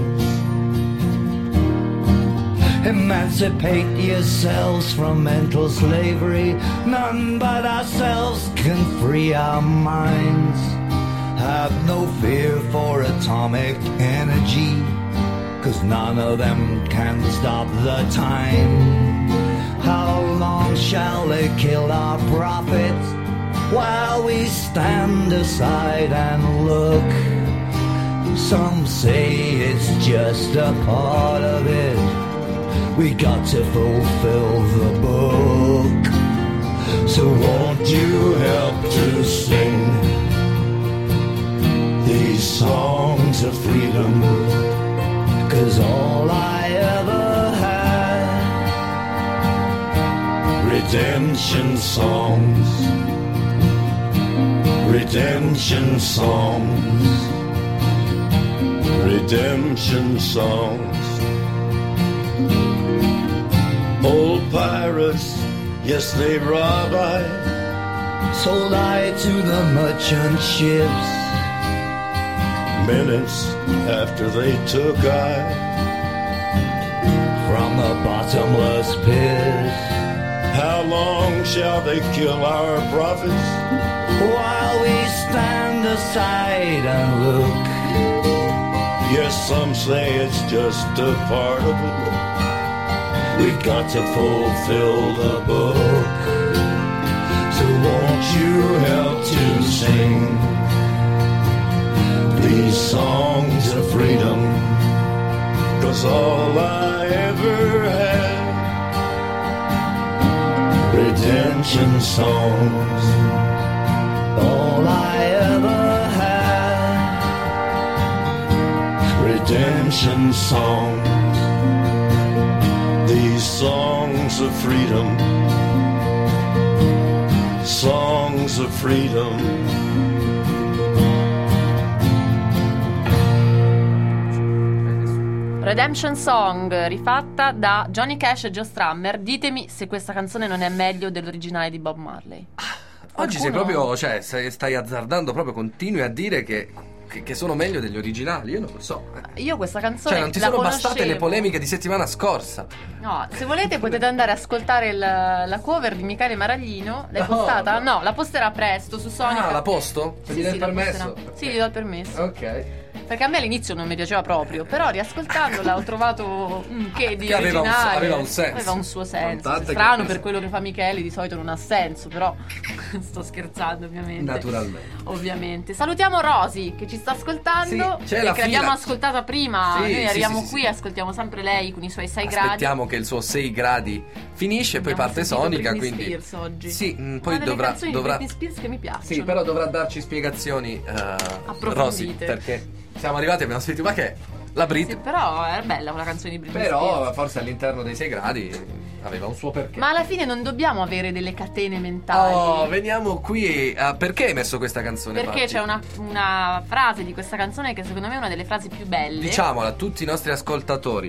Emancipate yourselves from mental slavery. None but ourselves can free our minds. Have no fear for atomic energy, 'cause none of them can stop the time. How long shall they kill our prophets while we stand aside and look? Some say it's just a part of it. We got to fulfill the book. So won't you help to sing these songs of freedom? 'Cause all I ever had, redemption songs, redemption songs, redemption songs. Old pirates, yes, they rob I, sold I to the merchant ships. Minutes after they took I from the bottomless pit. How long shall they kill our prophets while we stand aside and look? Yes, some say it's just a part of it. We've got to fulfill the book. So won't you help to sing these songs of freedom? 'Cause all I ever had, redemption songs. All I ever had, redemption songs. These songs of freedom, songs of freedom. Redemption Song, rifatta da Johnny Cash e Joe Strummer. Ditemi se questa canzone non è meglio dell'originale di Bob Marley. Oggi sei proprio, cioè, stai azzardando proprio, continui a dire che sono meglio degli originali. Io non lo so. Io questa canzone, cioè, non ti la sono conoscevo. bastate le polemiche di settimana scorsa. No, se volete potete andare a ascoltare la cover di Michele Maraglino. L'hai No, postata? no. No, la posterà presto su Sonica. Ah, la posto? Se Sì, mi dai sì, il la permesso? posterà. Sì, gli do il permesso. Ok. Perché a me all'inizio non mi piaceva proprio, però riascoltandola ho trovato che di Che aveva originale. aveva un senso. Aveva un suo senso. Tant'è Strano che- per quello che fa Michele, di solito non ha senso, però sto scherzando ovviamente. Naturalmente. Ovviamente. Salutiamo Rosy che ci sta ascoltando. Sì, c'è e la che fila. l'abbiamo ascoltata prima. Sì, Noi sì, arriviamo sì, qui sì. e ascoltiamo sempre lei con i suoi 6 gradi. Aspettiamo che il suo 6 gradi finisce e poi Abbiamo parte sentito Sonica, Britney quindi Spears oggi. sì, Una poi delle dovrà canzoni di Britney Spears che mi piacciono. sì, però dovrà darci spiegazioni Approfondite. Rosy, perché siamo arrivati e abbiamo sentito ma che è? La Brit. Sì, però è bella quella canzone di Britney Però Spears. forse all'interno dei 6 gradi aveva un suo perché. Ma alla fine non dobbiamo avere delle catene mentali. Oh, veniamo qui a perché hai messo questa canzone? Perché Marti? c'è una frase di questa canzone che secondo me è una delle frasi più belle. Diciamola a tutti i nostri ascoltatori.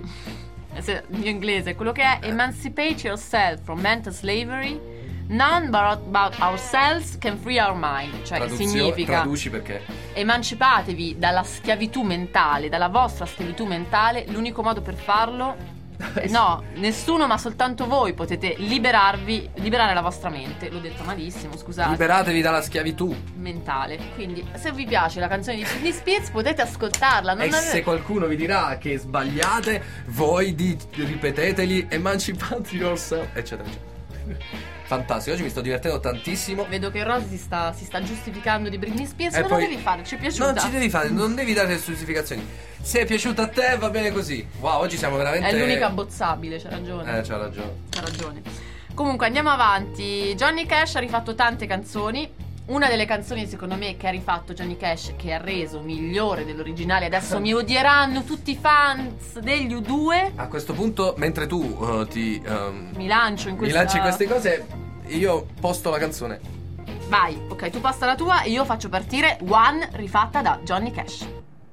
Il mio inglese è quello che è: emancipate yourself from mental slavery. None but about ourselves can free our mind. Cioè che significa: traduci perché emancipatevi dalla schiavitù mentale, dalla vostra schiavitù mentale. L'unico modo per farlo no, nessuno ma soltanto voi potete liberare la vostra mente. L'ho detto malissimo, scusate. liberatevi dalla schiavitù. Mentale. Quindi se vi piace la canzone di Britney Spears potete ascoltarla. Non E se qualcuno vi dirà che sbagliate, voi ripeteteli emancipate yourself, eccetera eccetera. Fantastico, oggi mi sto divertendo tantissimo. Vedo che Rosy si sta giustificando di Britney Spears. E Ma poi- non devi fare, ci è piaciuta. Non ci devi fare, non devi dare le giustificazioni. Se è piaciuta a te va bene così. Wow, oggi siamo veramente... È l'unica abbozzabile, c'ha ragione. C'ha ragione. C'ha ragione. Comunque andiamo avanti. Johnny Cash ha rifatto tante canzoni una delle canzoni secondo me che ha rifatto Johnny Cash, che ha reso migliore dell'originale. Adesso mi odieranno tutti i fans degli U2. A questo punto, mentre tu Mi lancio in questa... mi lanci queste cose, io posto la canzone. Vai, ok, tu posta la tua e io faccio partire One rifatta da Johnny Cash.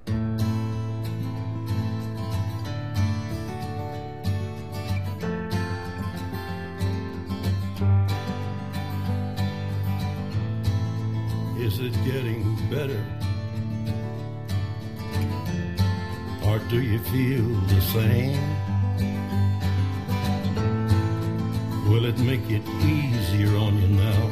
Is it getting better? Or do you feel the same? Will it make it easier on you now?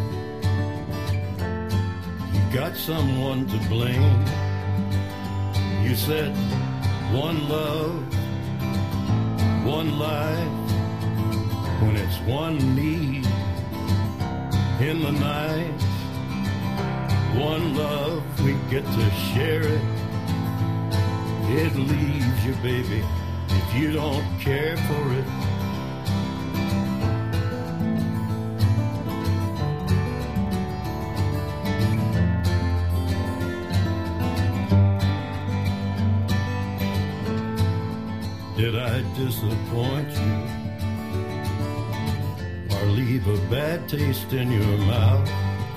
You got someone to blame. You said one love, one life, when it's one need in the night. One love, we get to share it. It leaves you, baby, if you don't care for it. Did I disappoint you or leave a bad taste in your mouth?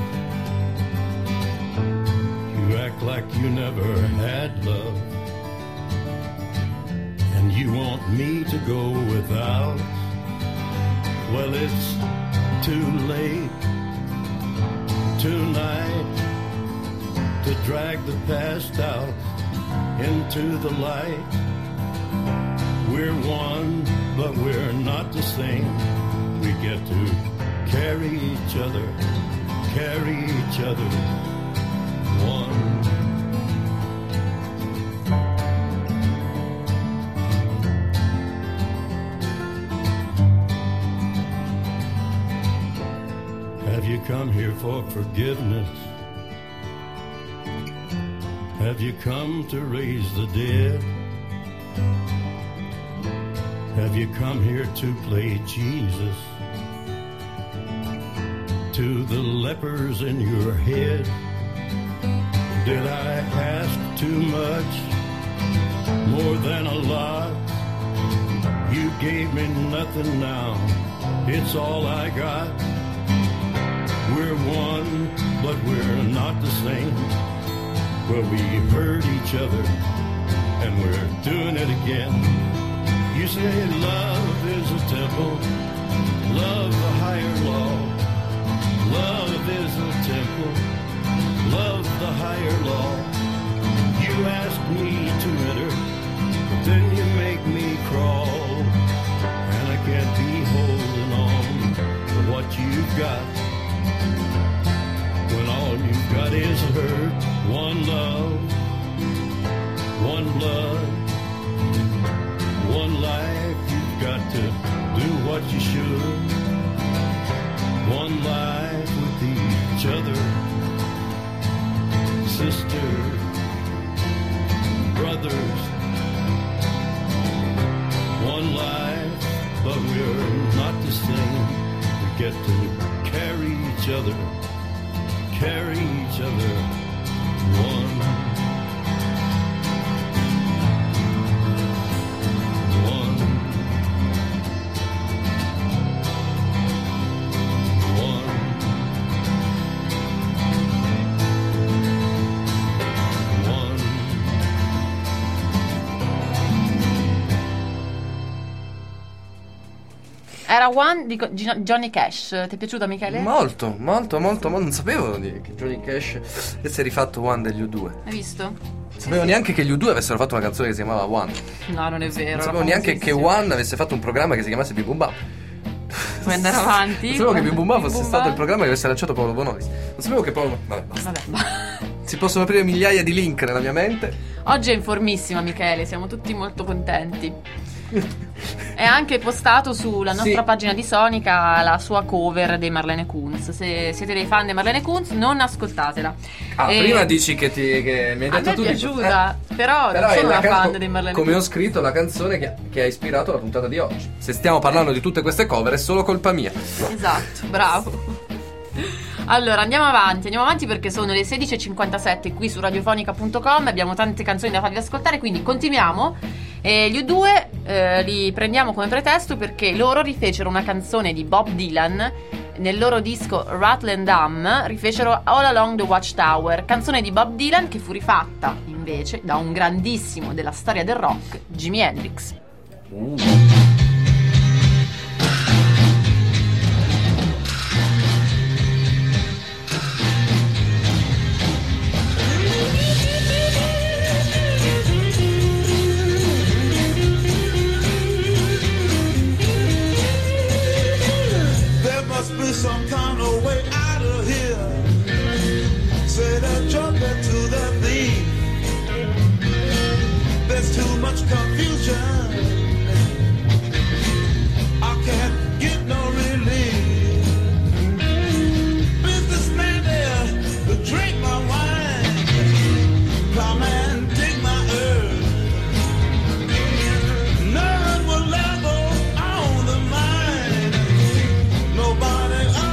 You act like you never had love, and you want me to go without. Well, it's too late tonight to drag the past out into the light. We're one, but we're not the same. We get to carry each other, one. Have you come here for forgiveness? Have you come to raise the dead? Have you come here to play Jesus to the lepers in your head? Did I ask too much, more than a lot? You gave me nothing now, it's all I got. We're one, but we're not the same. Well, we hurt each other, and we're doing it again. You say love is a temple, love the higher law. Love is a temple, love the higher law. You ask me to enter, but then you make me crawl. And I can't be holding on to what you've got, when all you've got is hurt. One love, one blood, one life. You've got to do what you should. One life with each other, sisters, brothers. One life, but we're not the same. We get to carry each other, one. Era One di Johnny Cash. Ti è piaciuta, Michele? Molto. Non sapevo che Johnny Cash avesse rifatto One degli U2. Hai visto? Non sapevo neanche che gli U2 avessero fatto una canzone che si chiamava One. No, non è vero. Non sapevo neanche che One avesse fatto un programma che si chiamasse Bim Bum Bam. Puoi andare avanti. Non sapevo che Bim Bum Bam fosse stato il programma che avesse lanciato Paolo Bonolis. Non sapevo che Paolo... Vabbè, basta. Si possono aprire migliaia di link nella mia mente. Oggi è informissima, Michele, siamo tutti molto contenti. È anche postato sulla nostra pagina di Sonica la sua cover dei Marlene Kunz. Se siete dei fan dei Marlene Kunz, non ascoltatela. Prima dici che mi hai detto a me tu è piaciuta, però non sono una fan dei Marlene Kunz. Come ho scritto la canzone che ha ispirato la puntata di oggi. Se stiamo parlando di tutte queste cover è solo colpa mia. Esatto, bravo. Allora, andiamo avanti perché sono le 16.57 qui su radiofonica.com. Abbiamo tante canzoni da farvi ascoltare, quindi continuiamo. Gli U2 li prendiamo come pretesto perché loro rifecero una canzone di Bob Dylan nel loro disco Rattle and Hum. Rifecero All Along the Watchtower, canzone di Bob Dylan che fu rifatta invece da un grandissimo della storia del rock, Jimi Hendrix. Some kind of way out of here. Say the joker to the thief. There's too much confusion. I can't get no relief. Businessman there to drink my wine. Plowman dig my earth. None will level on the mine. Nobody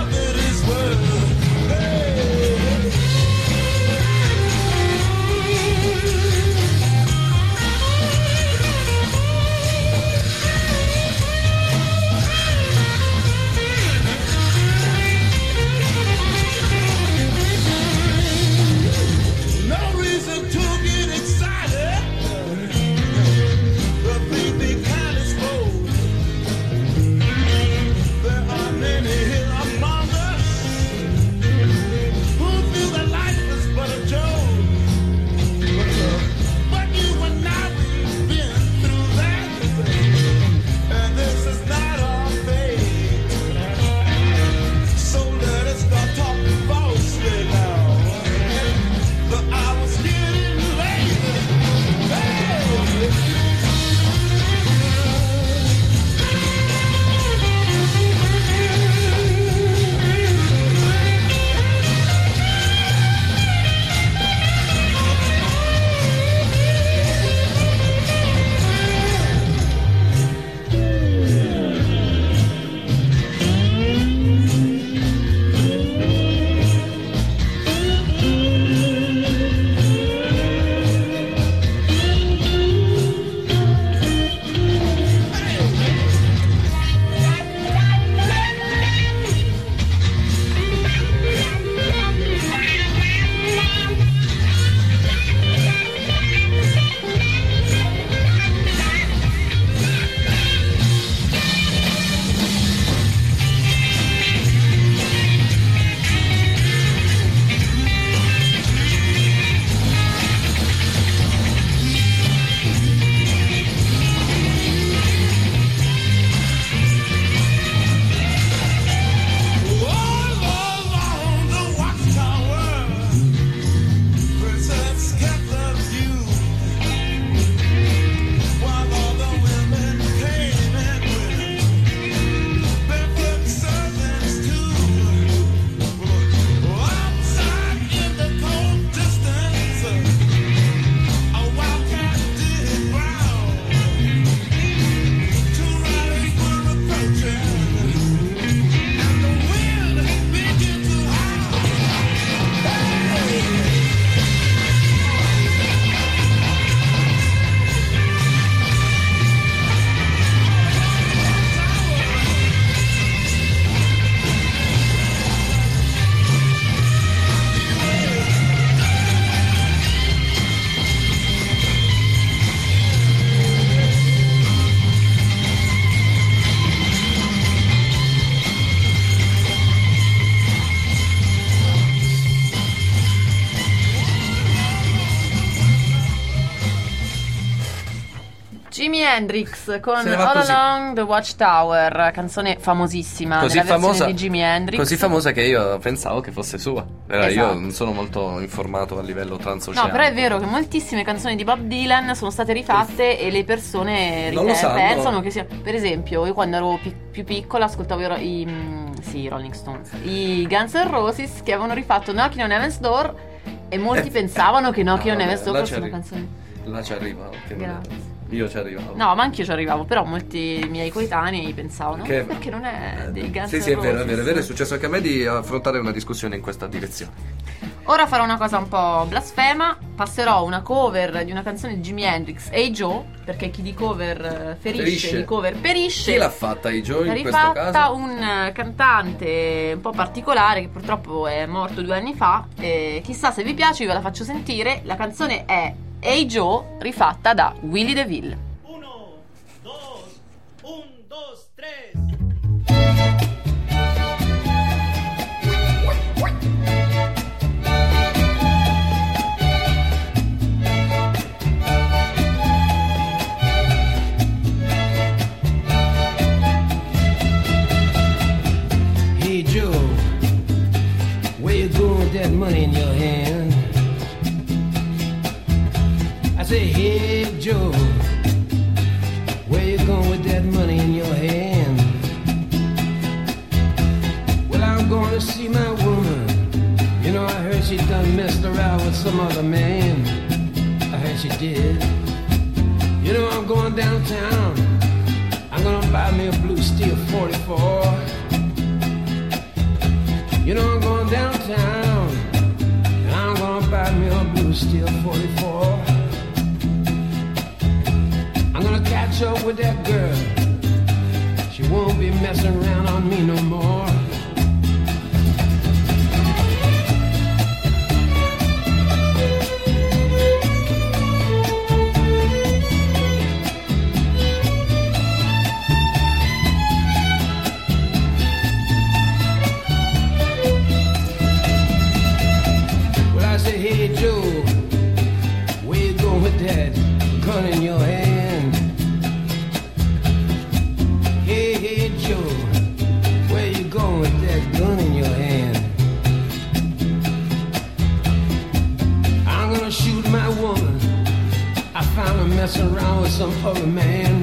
Jimi Hendrix con Se ne va All così. Along the Watchtower, canzone famosissima Così della famosa, versione di Jimi Hendrix. così famosa che io pensavo che fosse sua. Io Esatto. non sono molto informato a livello transoceanico. No, però è vero che moltissime canzoni di Bob Dylan sono state rifatte e le persone Non lo sanno. pensano che sia. Per esempio, io quando ero più piccola ascoltavo i Rolling Stones, i Guns N' Roses che avevano rifatto Knocking on Heaven's Door e molti pensavano che Knocking on Heaven's Door là fosse c'è una ri- canzone. Là ci arrivavo. Grazie. Io ci arrivavo. No, ma anche io ci arrivavo, però molti miei coetanei pensavano perché non è dei Guns N' Sì, è vero, Roses. è successo anche a me di affrontare una discussione in questa direzione. Ora farò una cosa un po' blasfema, passerò una cover di una canzone di Jimi Hendrix, Hey Joe, perché chi di cover ferisce, di cover perisce. Chi l'ha fatta, Hey Joe, L'ha in questo rifatta caso? un cantante un po' particolare che purtroppo è morto 2 anni fa. Chissà se vi piace, io ve la faccio sentire. La canzone è Hey Joe, rifatta da Willie DeVille. 1, 2, 3. Hey Joe, where you going with that money in your hand? I say, hey Joe, where you going with that money in your hand? Well, I'm going to see my woman. You know, I heard she done messed around with some other man. I heard she did. You know, I'm going downtown. I'm gonna buy me a blue steel 44. You know, I'm going downtown, and I'm gonna buy me a blue steel 44. I'm gonna catch up with that girl. She won't be messing around on me no more. Hey Joe, where you going with that gun in your hand? Hey Joe, where you going with that gun in your hand? I'm gonna shoot my woman. I found her messing around with some other man.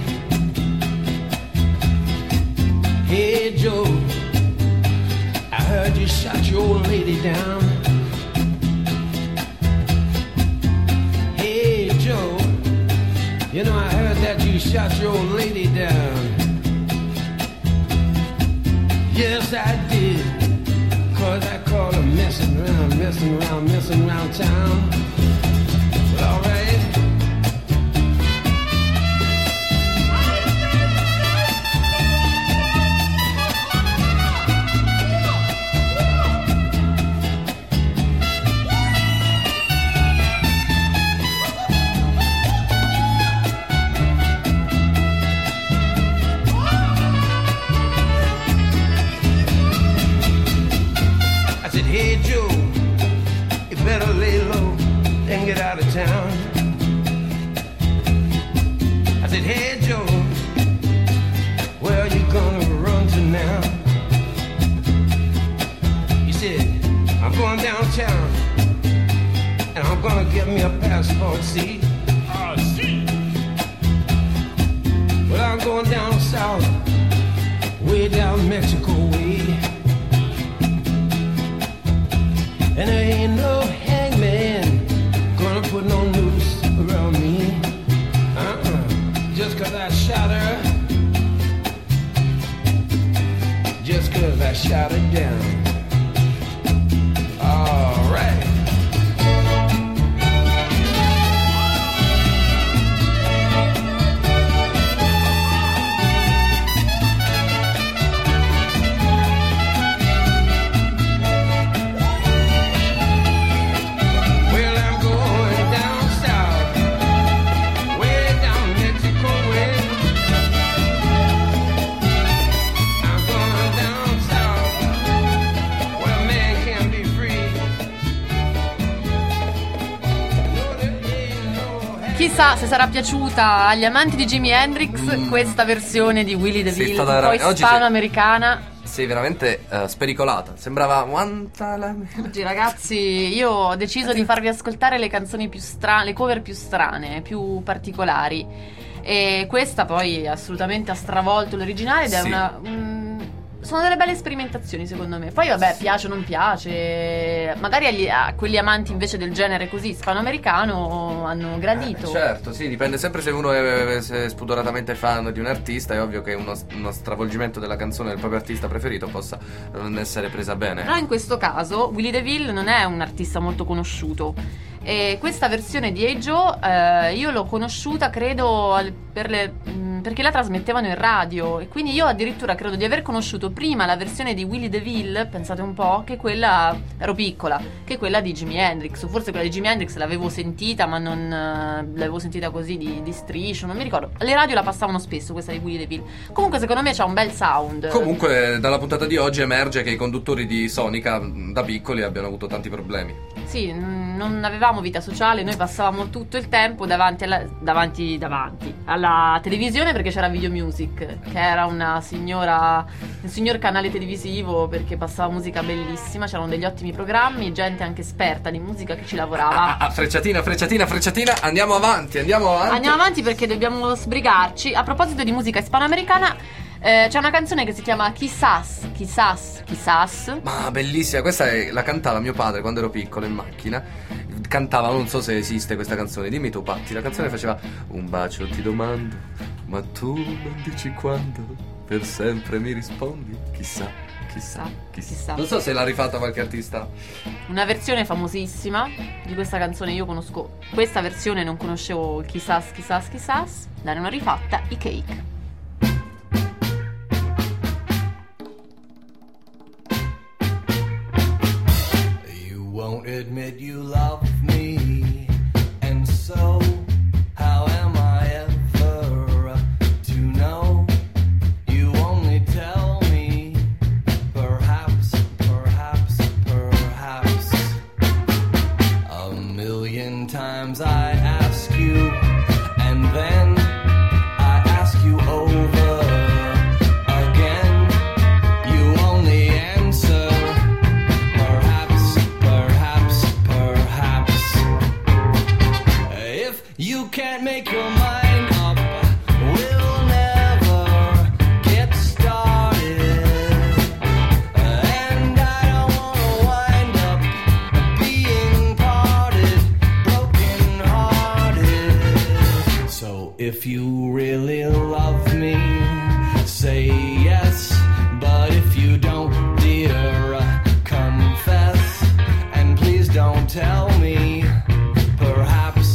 Hey Joe, I heard you shot your old lady down. Joe, you know, I heard that you shot your old lady down. Yes, I did, 'cause I caught her messing around town. Well, all right. Hey Joe, you better lay low and get out of town. I said, hey Joe, where are you gonna run to now? He said, I'm going downtown and I'm gonna get me a passport, see? See. Well, I'm going down south, way down Mexico way. And there ain't no hangman gonna put no noose around me. Just 'cause I shot her. Just 'cause I shot her down. All right. Chissà se sarà piaciuta agli amanti di Jimi Hendrix questa versione di Willie DeVille, un po' ispano-americana. Sei veramente spericolata. Sembrava Oggi ragazzi io ho deciso di farvi ascoltare le canzoni più strane, le cover più strane, più particolari. E questa poi assolutamente ha stravolto l'originale ed è una... sono delle belle sperimentazioni secondo me. Poi vabbè, piace o non piace, magari a quelli amanti invece del genere così ispanoamericano hanno gradito. Certo, sì, dipende sempre se uno è spudoratamente fan di un artista. È ovvio che uno stravolgimento della canzone del proprio artista preferito possa non essere presa bene. Però in questo caso Willie DeVille non è un artista molto conosciuto. E questa versione di Hey Joe io l'ho conosciuta credo perché la trasmettevano in radio, e quindi io addirittura credo di aver conosciuto prima la versione di Willie DeVille, pensate un po', che quella, ero piccola, che quella di Jimi Hendrix, o forse quella di Jimi Hendrix l'avevo sentita, ma non l'avevo sentita così di striscio, non mi ricordo. Le radio la passavano spesso questa di Willie DeVille. Comunque secondo me c'ha un bel sound. Comunque dalla puntata di oggi emerge che i conduttori di Sonica da piccoli abbiano avuto tanti problemi. Sì, non avevamo vita sociale, noi passavamo tutto il tempo davanti alla televisione, perché c'era Video Music, che era un signor canale televisivo, perché passava musica bellissima, c'erano degli ottimi programmi, gente anche esperta di musica che ci lavorava. Frecciatina, andiamo avanti. Andiamo avanti perché dobbiamo sbrigarci. A proposito di musica ispanoamericana, c'è una canzone che si chiama Quizás. Ma bellissima, questa la cantava mio padre quando ero piccolo in macchina. Cantava, non so se esiste questa canzone, dimmi tu Patti. La canzone faceva: un bacio ti domando, ma tu non dici quando, per sempre mi rispondi, chissà. Non so se l'ha rifatta qualche artista. Una versione famosissima di questa canzone, io conosco questa versione, non conoscevo Quizás, l'hanno rifatta i Cake. Won't admit you love me, and so how am I ever to know? You only tell me, perhaps a million times I ask you, and then I ask you over again. You only answer you can't make your mind up, we'll never get started. And I don't wanna wind up being parted, broken hearted. So if you really love me, say yes. But if you don't, dear, confess. And please don't tell me, perhaps.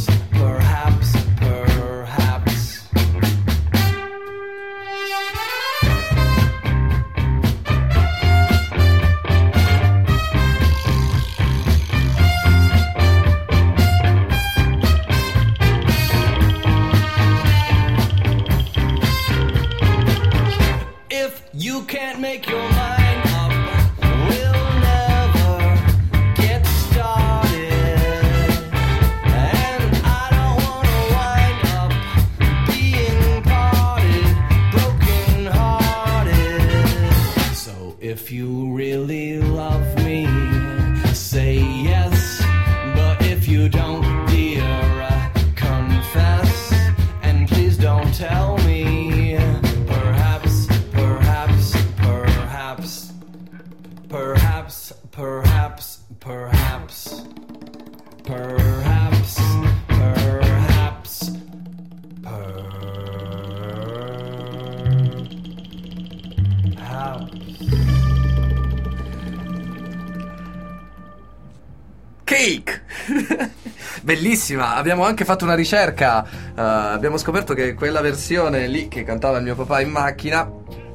You can't make your mind up, we'll never get started. And I don't wanna wind up being parted, broken hearted. So if you really love me, say yes. But if you don't, dear, confess. And please don't tell me, Cake! Bellissima, abbiamo anche fatto una ricerca, abbiamo scoperto che quella versione lì che cantava il mio papà in macchina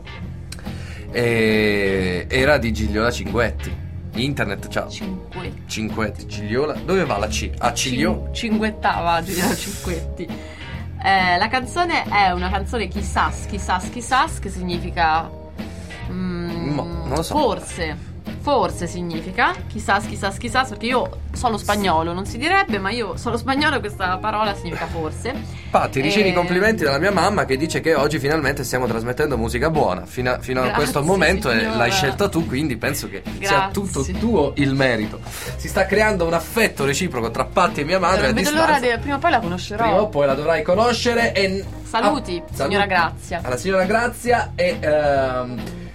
era di Gigliola Cinquetti. Internet c'ha Cinquetti, Gigliola. Dove va la C? A Ciglio? Cinguettava Gigliola Cinquetti. La canzone è una canzone Quizás, che significa non lo so. Forse significa Quizás, perché io so lo spagnolo, non si direbbe, ma io so lo spagnolo e questa parola significa forse. Infatti ricevi i complimenti dalla mia mamma, che dice che oggi finalmente stiamo trasmettendo musica buona fino a questo momento, signora. E l'hai scelta tu, quindi penso che sia tutto tuo il merito. Si sta creando un affetto reciproco tra Patti e mia madre. Non vedo l'ora prima o poi la conoscerò. Prima o poi la dovrai conoscere. E saluti, signora Grazia. Alla signora Grazia. E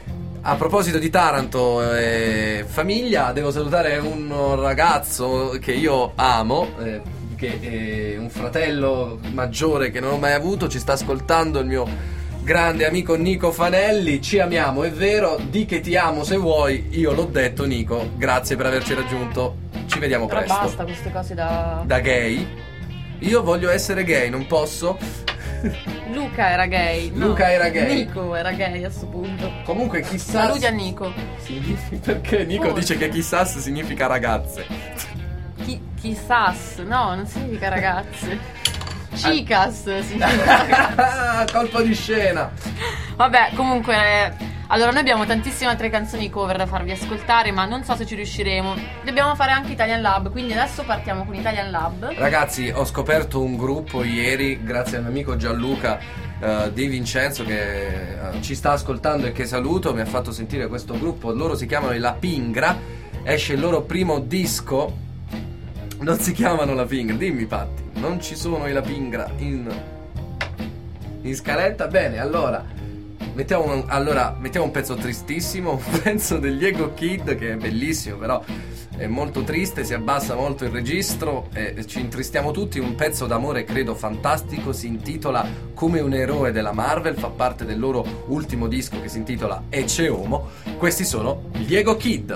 A proposito di Taranto e famiglia, devo salutare un ragazzo che io amo, che è un fratello maggiore che non ho mai avuto, ci sta ascoltando, il mio grande amico Nico Fanelli. Ci amiamo, è vero, di che ti amo se vuoi, io l'ho detto Nico, grazie per averci raggiunto, ci vediamo Però presto. basta queste cose da gay? Io voglio essere gay, non posso? Luca era gay. No, Luca era gay. Nico era gay a sto punto. Comunque chissà. Saluti a Nico. Perché Nico dice che chissà significa ragazze. Chissas, no, non significa ragazze. Chicas significa ragazze. Colpo di scena. Vabbè, comunque, allora noi abbiamo tantissime altre canzoni cover da farvi ascoltare, ma non so se ci riusciremo. Dobbiamo fare anche Italian Lab, quindi adesso partiamo con Italian Lab. Ragazzi, ho scoperto un gruppo ieri, grazie al mio amico Gianluca Di Vincenzo, che ci sta ascoltando e che saluto. Mi ha fatto sentire questo gruppo, loro si chiamano i La Pingra. Esce il loro primo disco. Non si chiamano La Pingra, dimmi Patti, non ci sono i La Pingra in scaletta? Bene, allora mettiamo un pezzo tristissimo, un pezzo degli Ego Kid che è bellissimo, però è molto triste, si abbassa molto il registro e ci intristiamo tutti. Un pezzo d'amore credo fantastico, si intitola Come un eroe della Marvel, fa parte del loro ultimo disco che si intitola Ecce Homo. Questi sono gli Ego Kid.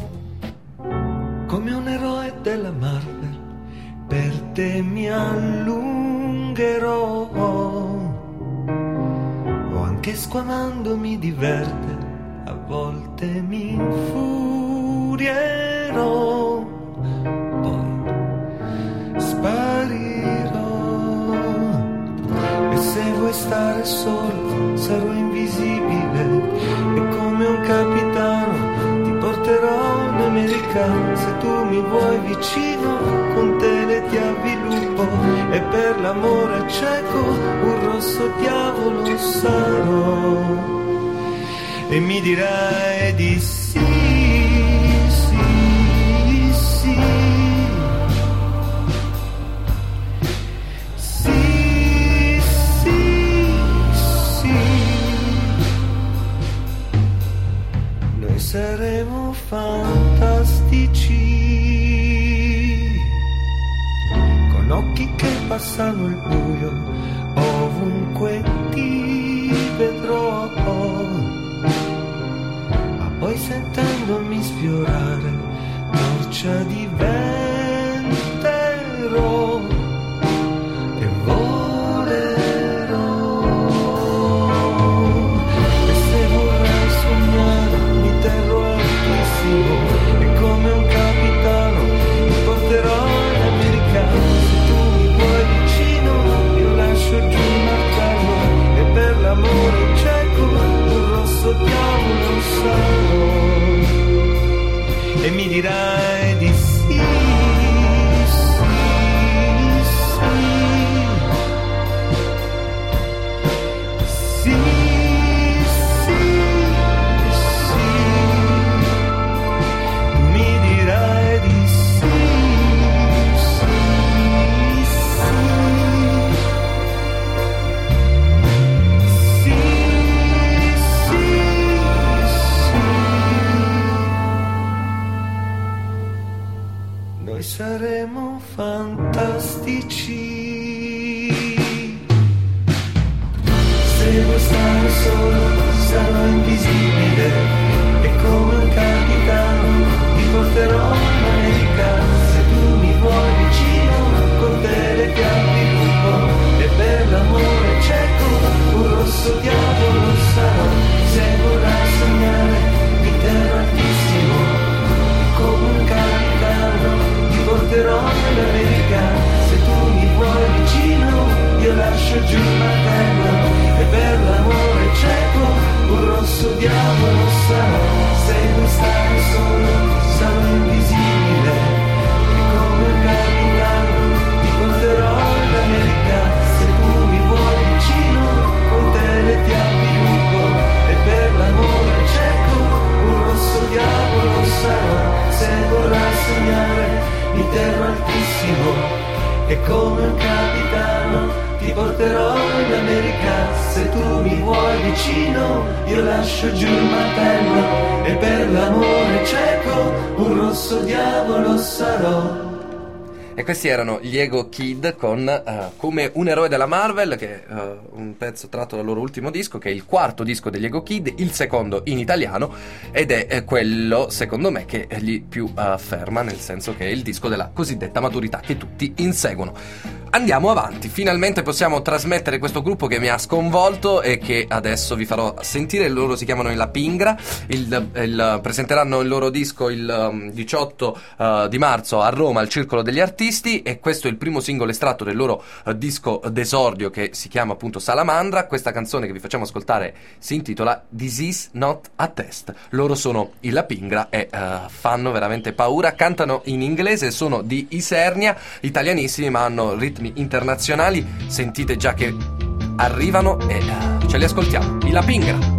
Come un eroe della Marvel, per te mi allungherò, o anche squamando mi diverte, a volte mi infurierò, poi sparirò, e se vuoi stare solo sarò invisibile, e come un capitano ti porterò in America. Se tu mi vuoi vicino, con te le ti avviluppo, e per l'amore cieco un rosso diavolo sarò, e mi dirai di sì, sì, sì, sì, sì, sì. Noi saremo fantastici, con occhi che passano il buio, ovunque ti vedrò, ma poi sentendomi sfiorare torcia diventerò e volerò, e se vorrai sognare mi terrò altissimo, e come un capitano mi porterò in America. Se tu mi vuoi vicino io lascio giù il martello, e per l'amore cieco un rosso diavolo sarò, e mi dirai di sì, sì, sì, sì, sì, mi dirai di sì, sì, sì, sì, sì. Noi saremo fantastici. Se vuoi stare solo sarò invisibile, e come un capitano ti porterò in America. Se tu mi vuoi vicino, con te le ti avviluppo, e per l'amore cieco un rosso diavolo sarò. Se vorrai sognare mi terrò altissimo, come un capitano ti porterò in America. Se tu mi vuoi vicino io lascio giù il martello, e per l'amore cieco un rosso diavolo sarò. Se vuoi stare solo sarò invisibile, e come un capitano ti porterò in America. Se tu mi vuoi vicino con te le ti avviluppo, e per l'amore cieco un rosso diavolo sarò. Se vorrai sognare mi terrò altissimo, e come un capitano ti porterò in America. Se tu mi vuoi vicino, io lascio giù il martello e per l'amore cieco un rosso diavolo sarò. E questi erano gli Ego Kid con Come un eroe della Marvel, che è un pezzo tratto dal loro ultimo disco, che è il quarto disco degli Ego Kid, il secondo in italiano, ed è quello, secondo me, che li più afferma, nel senso che è il disco della cosiddetta maturità che tutti inseguono. Andiamo avanti, finalmente possiamo trasmettere questo gruppo che mi ha sconvolto e che adesso vi farò sentire. Loro si chiamano La Pingra, presenteranno il loro disco il 18 di marzo a Roma al Circolo degli Artisti, e questo è il primo singolo estratto del loro disco d'esordio che si chiama appunto Salamandra. Questa canzone che vi facciamo ascoltare si intitola This Is Not a Test. Loro sono i La Pingra e fanno veramente paura, cantano in inglese, sono di Isernia, italianissimi ma hanno ritmi internazionali. Sentite già che arrivano e ce li ascoltiamo. I La Pingra.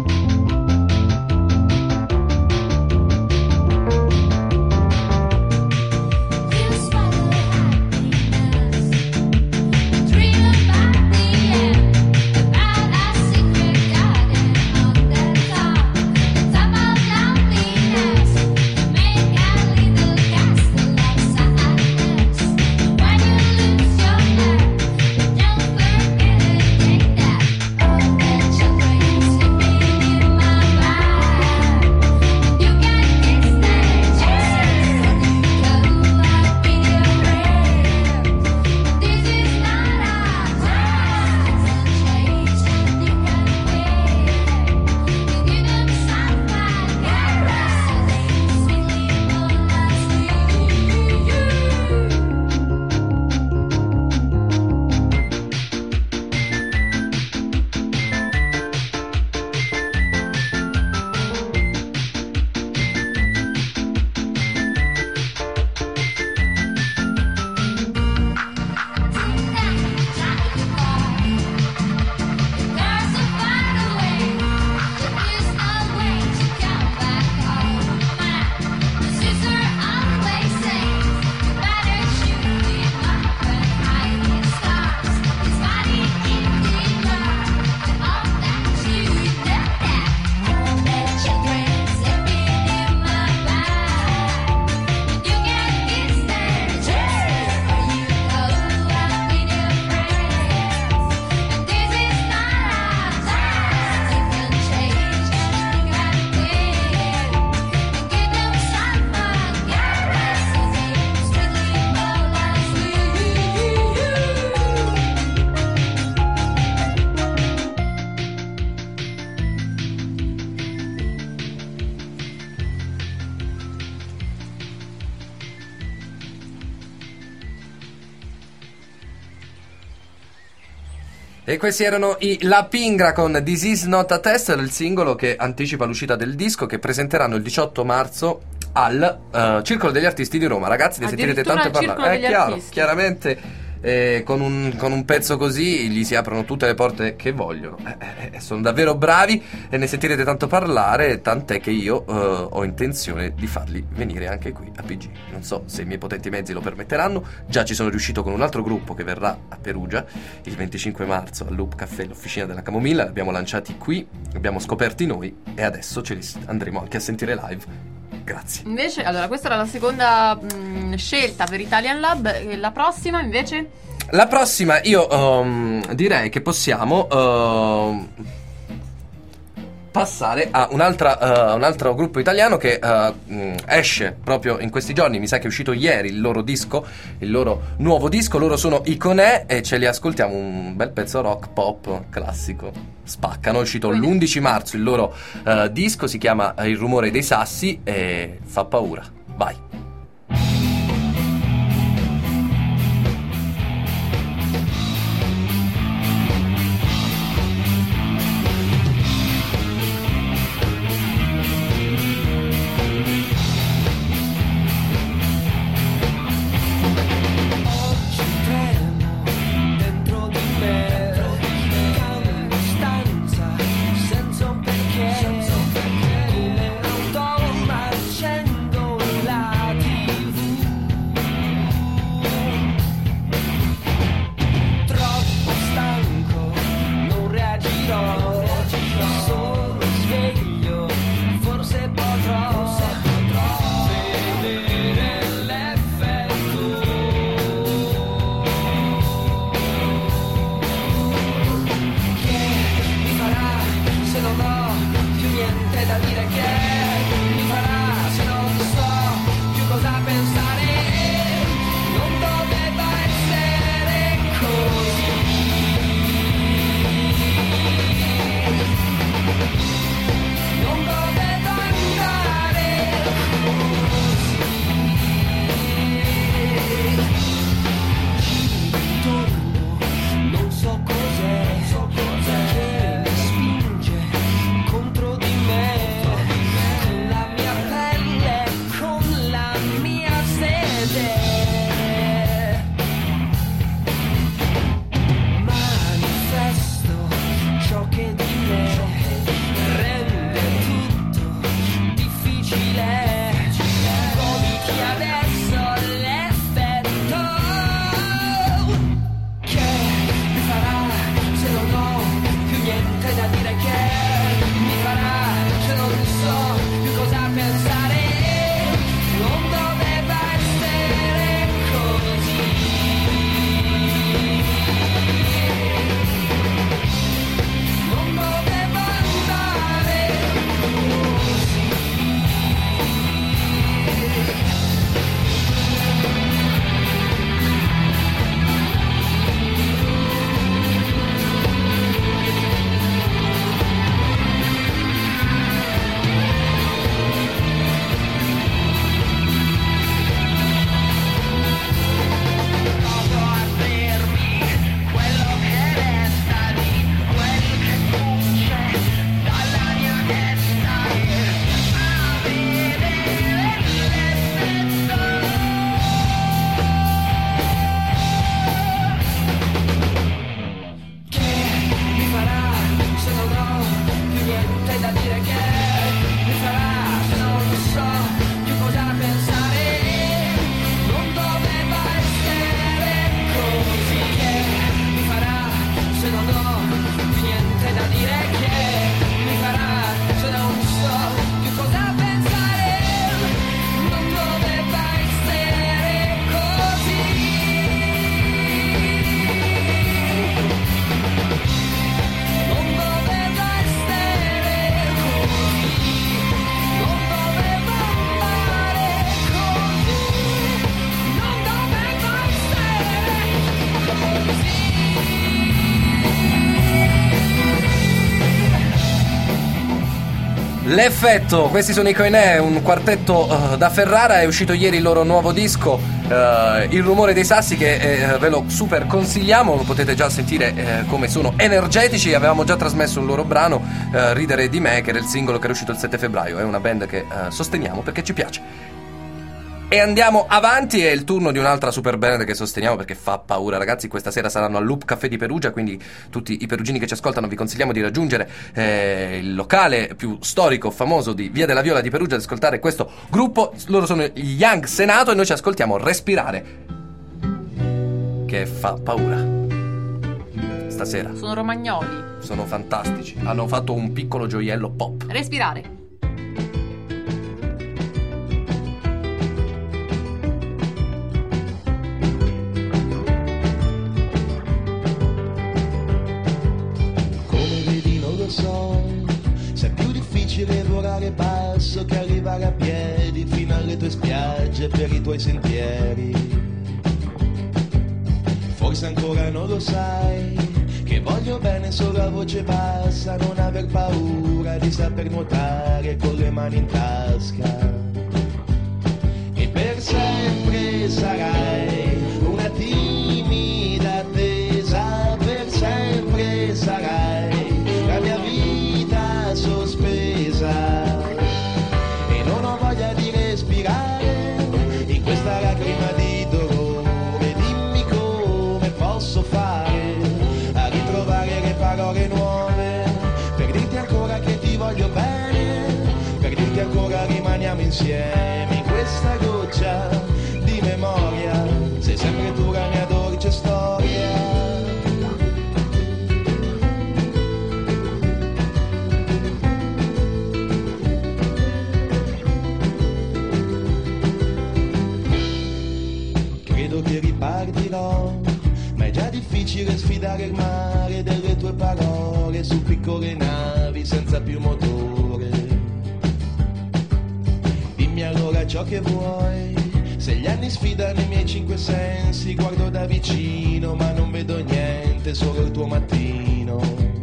E questi erano i La Pingra con This Is Not a Test, il singolo che anticipa l'uscita del disco, che presenteranno il 18 marzo al Circolo degli Artisti di Roma. Ragazzi, ne sentirete tante parlare. È chiaro, chiaramente con un pezzo così gli si aprono tutte le porte che vogliono. Sono davvero bravi e ne sentirete tanto parlare, tant'è che io ho intenzione di farli venire anche qui a PG. Non so se i miei potenti mezzi lo permetteranno. Già ci sono riuscito con un altro gruppo che verrà a Perugia il 25 marzo al Loop Café, l'officina della Camomilla. Li abbiamo lanciati qui, li abbiamo scoperti noi e adesso ce li andremo anche a sentire live. Grazie. Invece, allora, questa era la seconda scelta per Italian Lab. E la prossima, invece? La prossima, io direi che possiamo passare a un altro gruppo italiano che esce proprio in questi giorni. Mi sa che è uscito ieri il loro disco, il loro nuovo disco. Loro sono i Conè e ce li ascoltiamo, un bel pezzo rock pop classico. Spaccano, è uscito l'11 marzo il loro disco, si chiama Il rumore dei sassi e fa paura. Vai. Senza un perché, come automa accendo L'effetto, questi sono i Coinè, un quartetto da Ferrara. È uscito ieri il loro nuovo disco, Il rumore dei sassi, che ve lo super consigliamo. Potete già sentire come sono energetici. Avevamo già trasmesso un loro brano, Ridere di me, che era il singolo che era uscito il 7 febbraio. È una band che sosteniamo perché ci piace. E andiamo avanti, è il turno di un'altra super band che sosteniamo perché fa paura, ragazzi. Questa sera saranno al Loop Café di Perugia, quindi tutti i perugini che ci ascoltano vi consigliamo di raggiungere il locale più storico, famoso di Via della Viola di Perugia, ad ascoltare questo gruppo. Loro sono gli Young Senato e noi ci ascoltiamo Respirare, che fa paura stasera. Sono romagnoli. Sono fantastici, hanno fatto un piccolo gioiello pop. Respirare. Se è più difficile volare basso che arrivare a piedi fino alle tue spiagge per i tuoi sentieri. Forse ancora non lo sai, che voglio bene solo a voce bassa, non aver paura di saper nuotare con le mani in tasca. E per sempre sarai una timida attesa, per sempre sarai la mia vita sospesa, e non ho voglia di respirare in questa lacrima di dolore. Dimmi come posso fare a ritrovare le parole nuove, per dirti ancora che ti voglio bene, per dirti ancora rimaniamo insieme in questa goccia di memoria. Sei sempre tu la mia dolce storia. Che ripartirò, ma è già difficile sfidare il mare delle tue parole su piccole navi senza più motore. Dimmi allora ciò che vuoi, se gli anni sfidano i miei cinque sensi, guardo da vicino ma non vedo niente, solo il tuo mattino.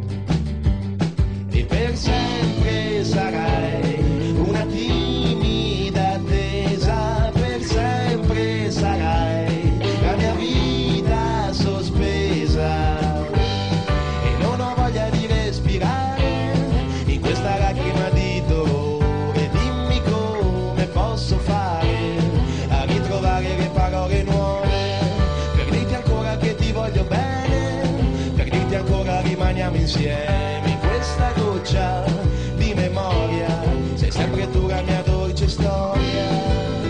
E per sempre sarai una timida attesa, per sempre sarai la mia vita sospesa, e non ho voglia di respirare in questa lacrima di dolore. Dimmi come posso fare a ritrovare le parole nuove, per dirti ancora che ti voglio bene, per dirti ancora rimaniamo insieme in questa goccia di memoria. Sei sempre tu la mia dolce storia.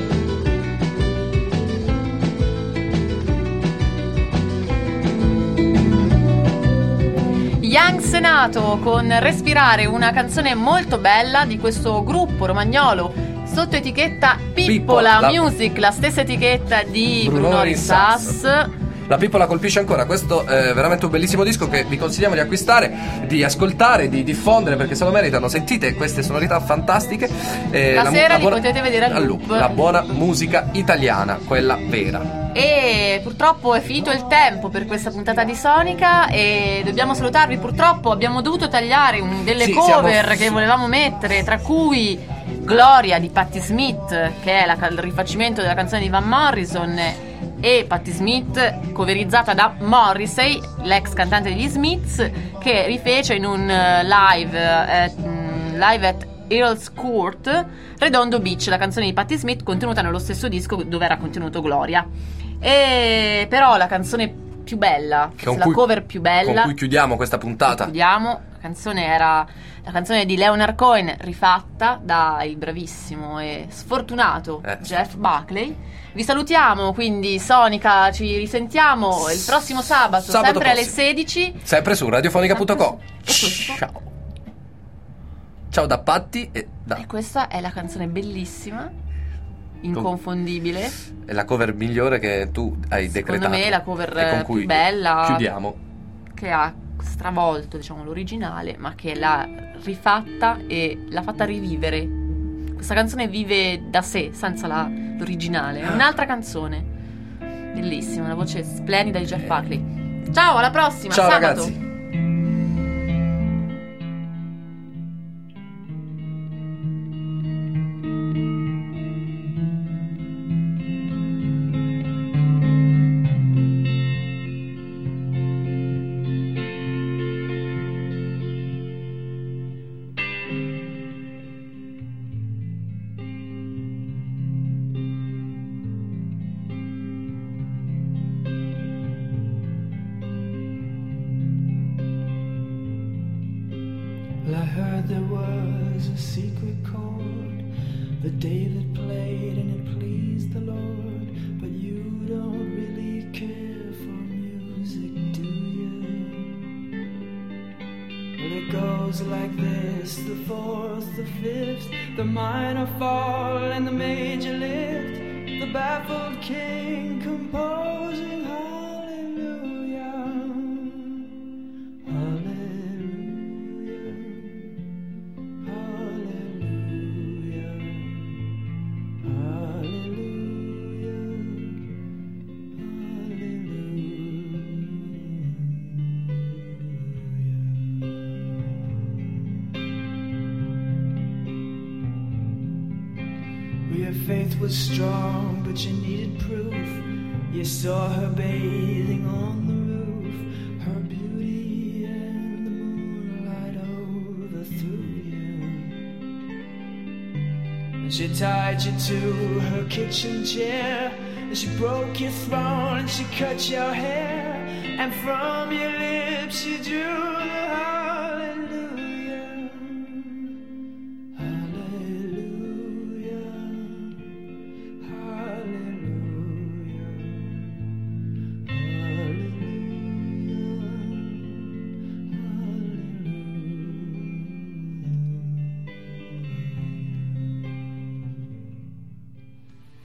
Young Senato con Respirare, una canzone molto bella di questo gruppo romagnolo sotto etichetta Pippola Music, la stessa etichetta di Bruno Rissas. La Pippola colpisce ancora. Questo è veramente un bellissimo disco che vi consigliamo di acquistare, di ascoltare, di diffondere, perché se lo meritano. Sentite queste sonorità fantastiche. La sera li potete vedere al Loop. La buona musica italiana, quella vera. E purtroppo è finito il tempo per questa puntata di Sonica e dobbiamo salutarvi. Purtroppo abbiamo dovuto tagliare delle cover che volevamo mettere, tra cui Gloria di Patti Smith, che è il rifacimento della canzone di Van Morrison, e Patti Smith coverizzata da Morrissey, l'ex cantante degli Smiths, che rifece in un live at Earl's Court Redondo Beach, la canzone di Patti Smith contenuta nello stesso disco dove era contenuto Gloria. E però la canzone più bella, cover più bella con cui chiudiamo questa puntata, la canzone era la canzone di Leonard Cohen, rifatta dal bravissimo e sfortunato Jeff Buckley. Vi salutiamo, quindi Sonica, ci risentiamo il prossimo sabato sempre prossimo, alle 16, sempre su radiofonica.com. Ciao. Ciao da Patti e questa è la canzone bellissima, inconfondibile. È la cover migliore che tu hai decretato. Secondo me è la cover più bella. Chiudiamo. Che ha stravolto, diciamo, l'originale, ma che l'ha rifatta e l'ha fatta rivivere. Questa canzone vive da sé, senza l'originale. È un'altra canzone. Bellissima, una voce splendida di Jeff Buckley. Ciao, alla prossima. Ciao sabato. Ragazzi. Well, I heard there was a secret chord that David played and it pleased the Lord. But you don't really care for music, do you? Well, it goes like this: the fourth, the fifth, the minor fall and the major lift, the baffled king composing hallelujah, hallelujah, hallelujah, hallelujah, hallelujah. Well, your faith was strong, but you needed proof. You saw her bathing on the roof, her beauty and the moonlight overthrew you. And she tied you to her kitchen chair, and she broke your throne and she cut your hair, and from your lips she drew the heart.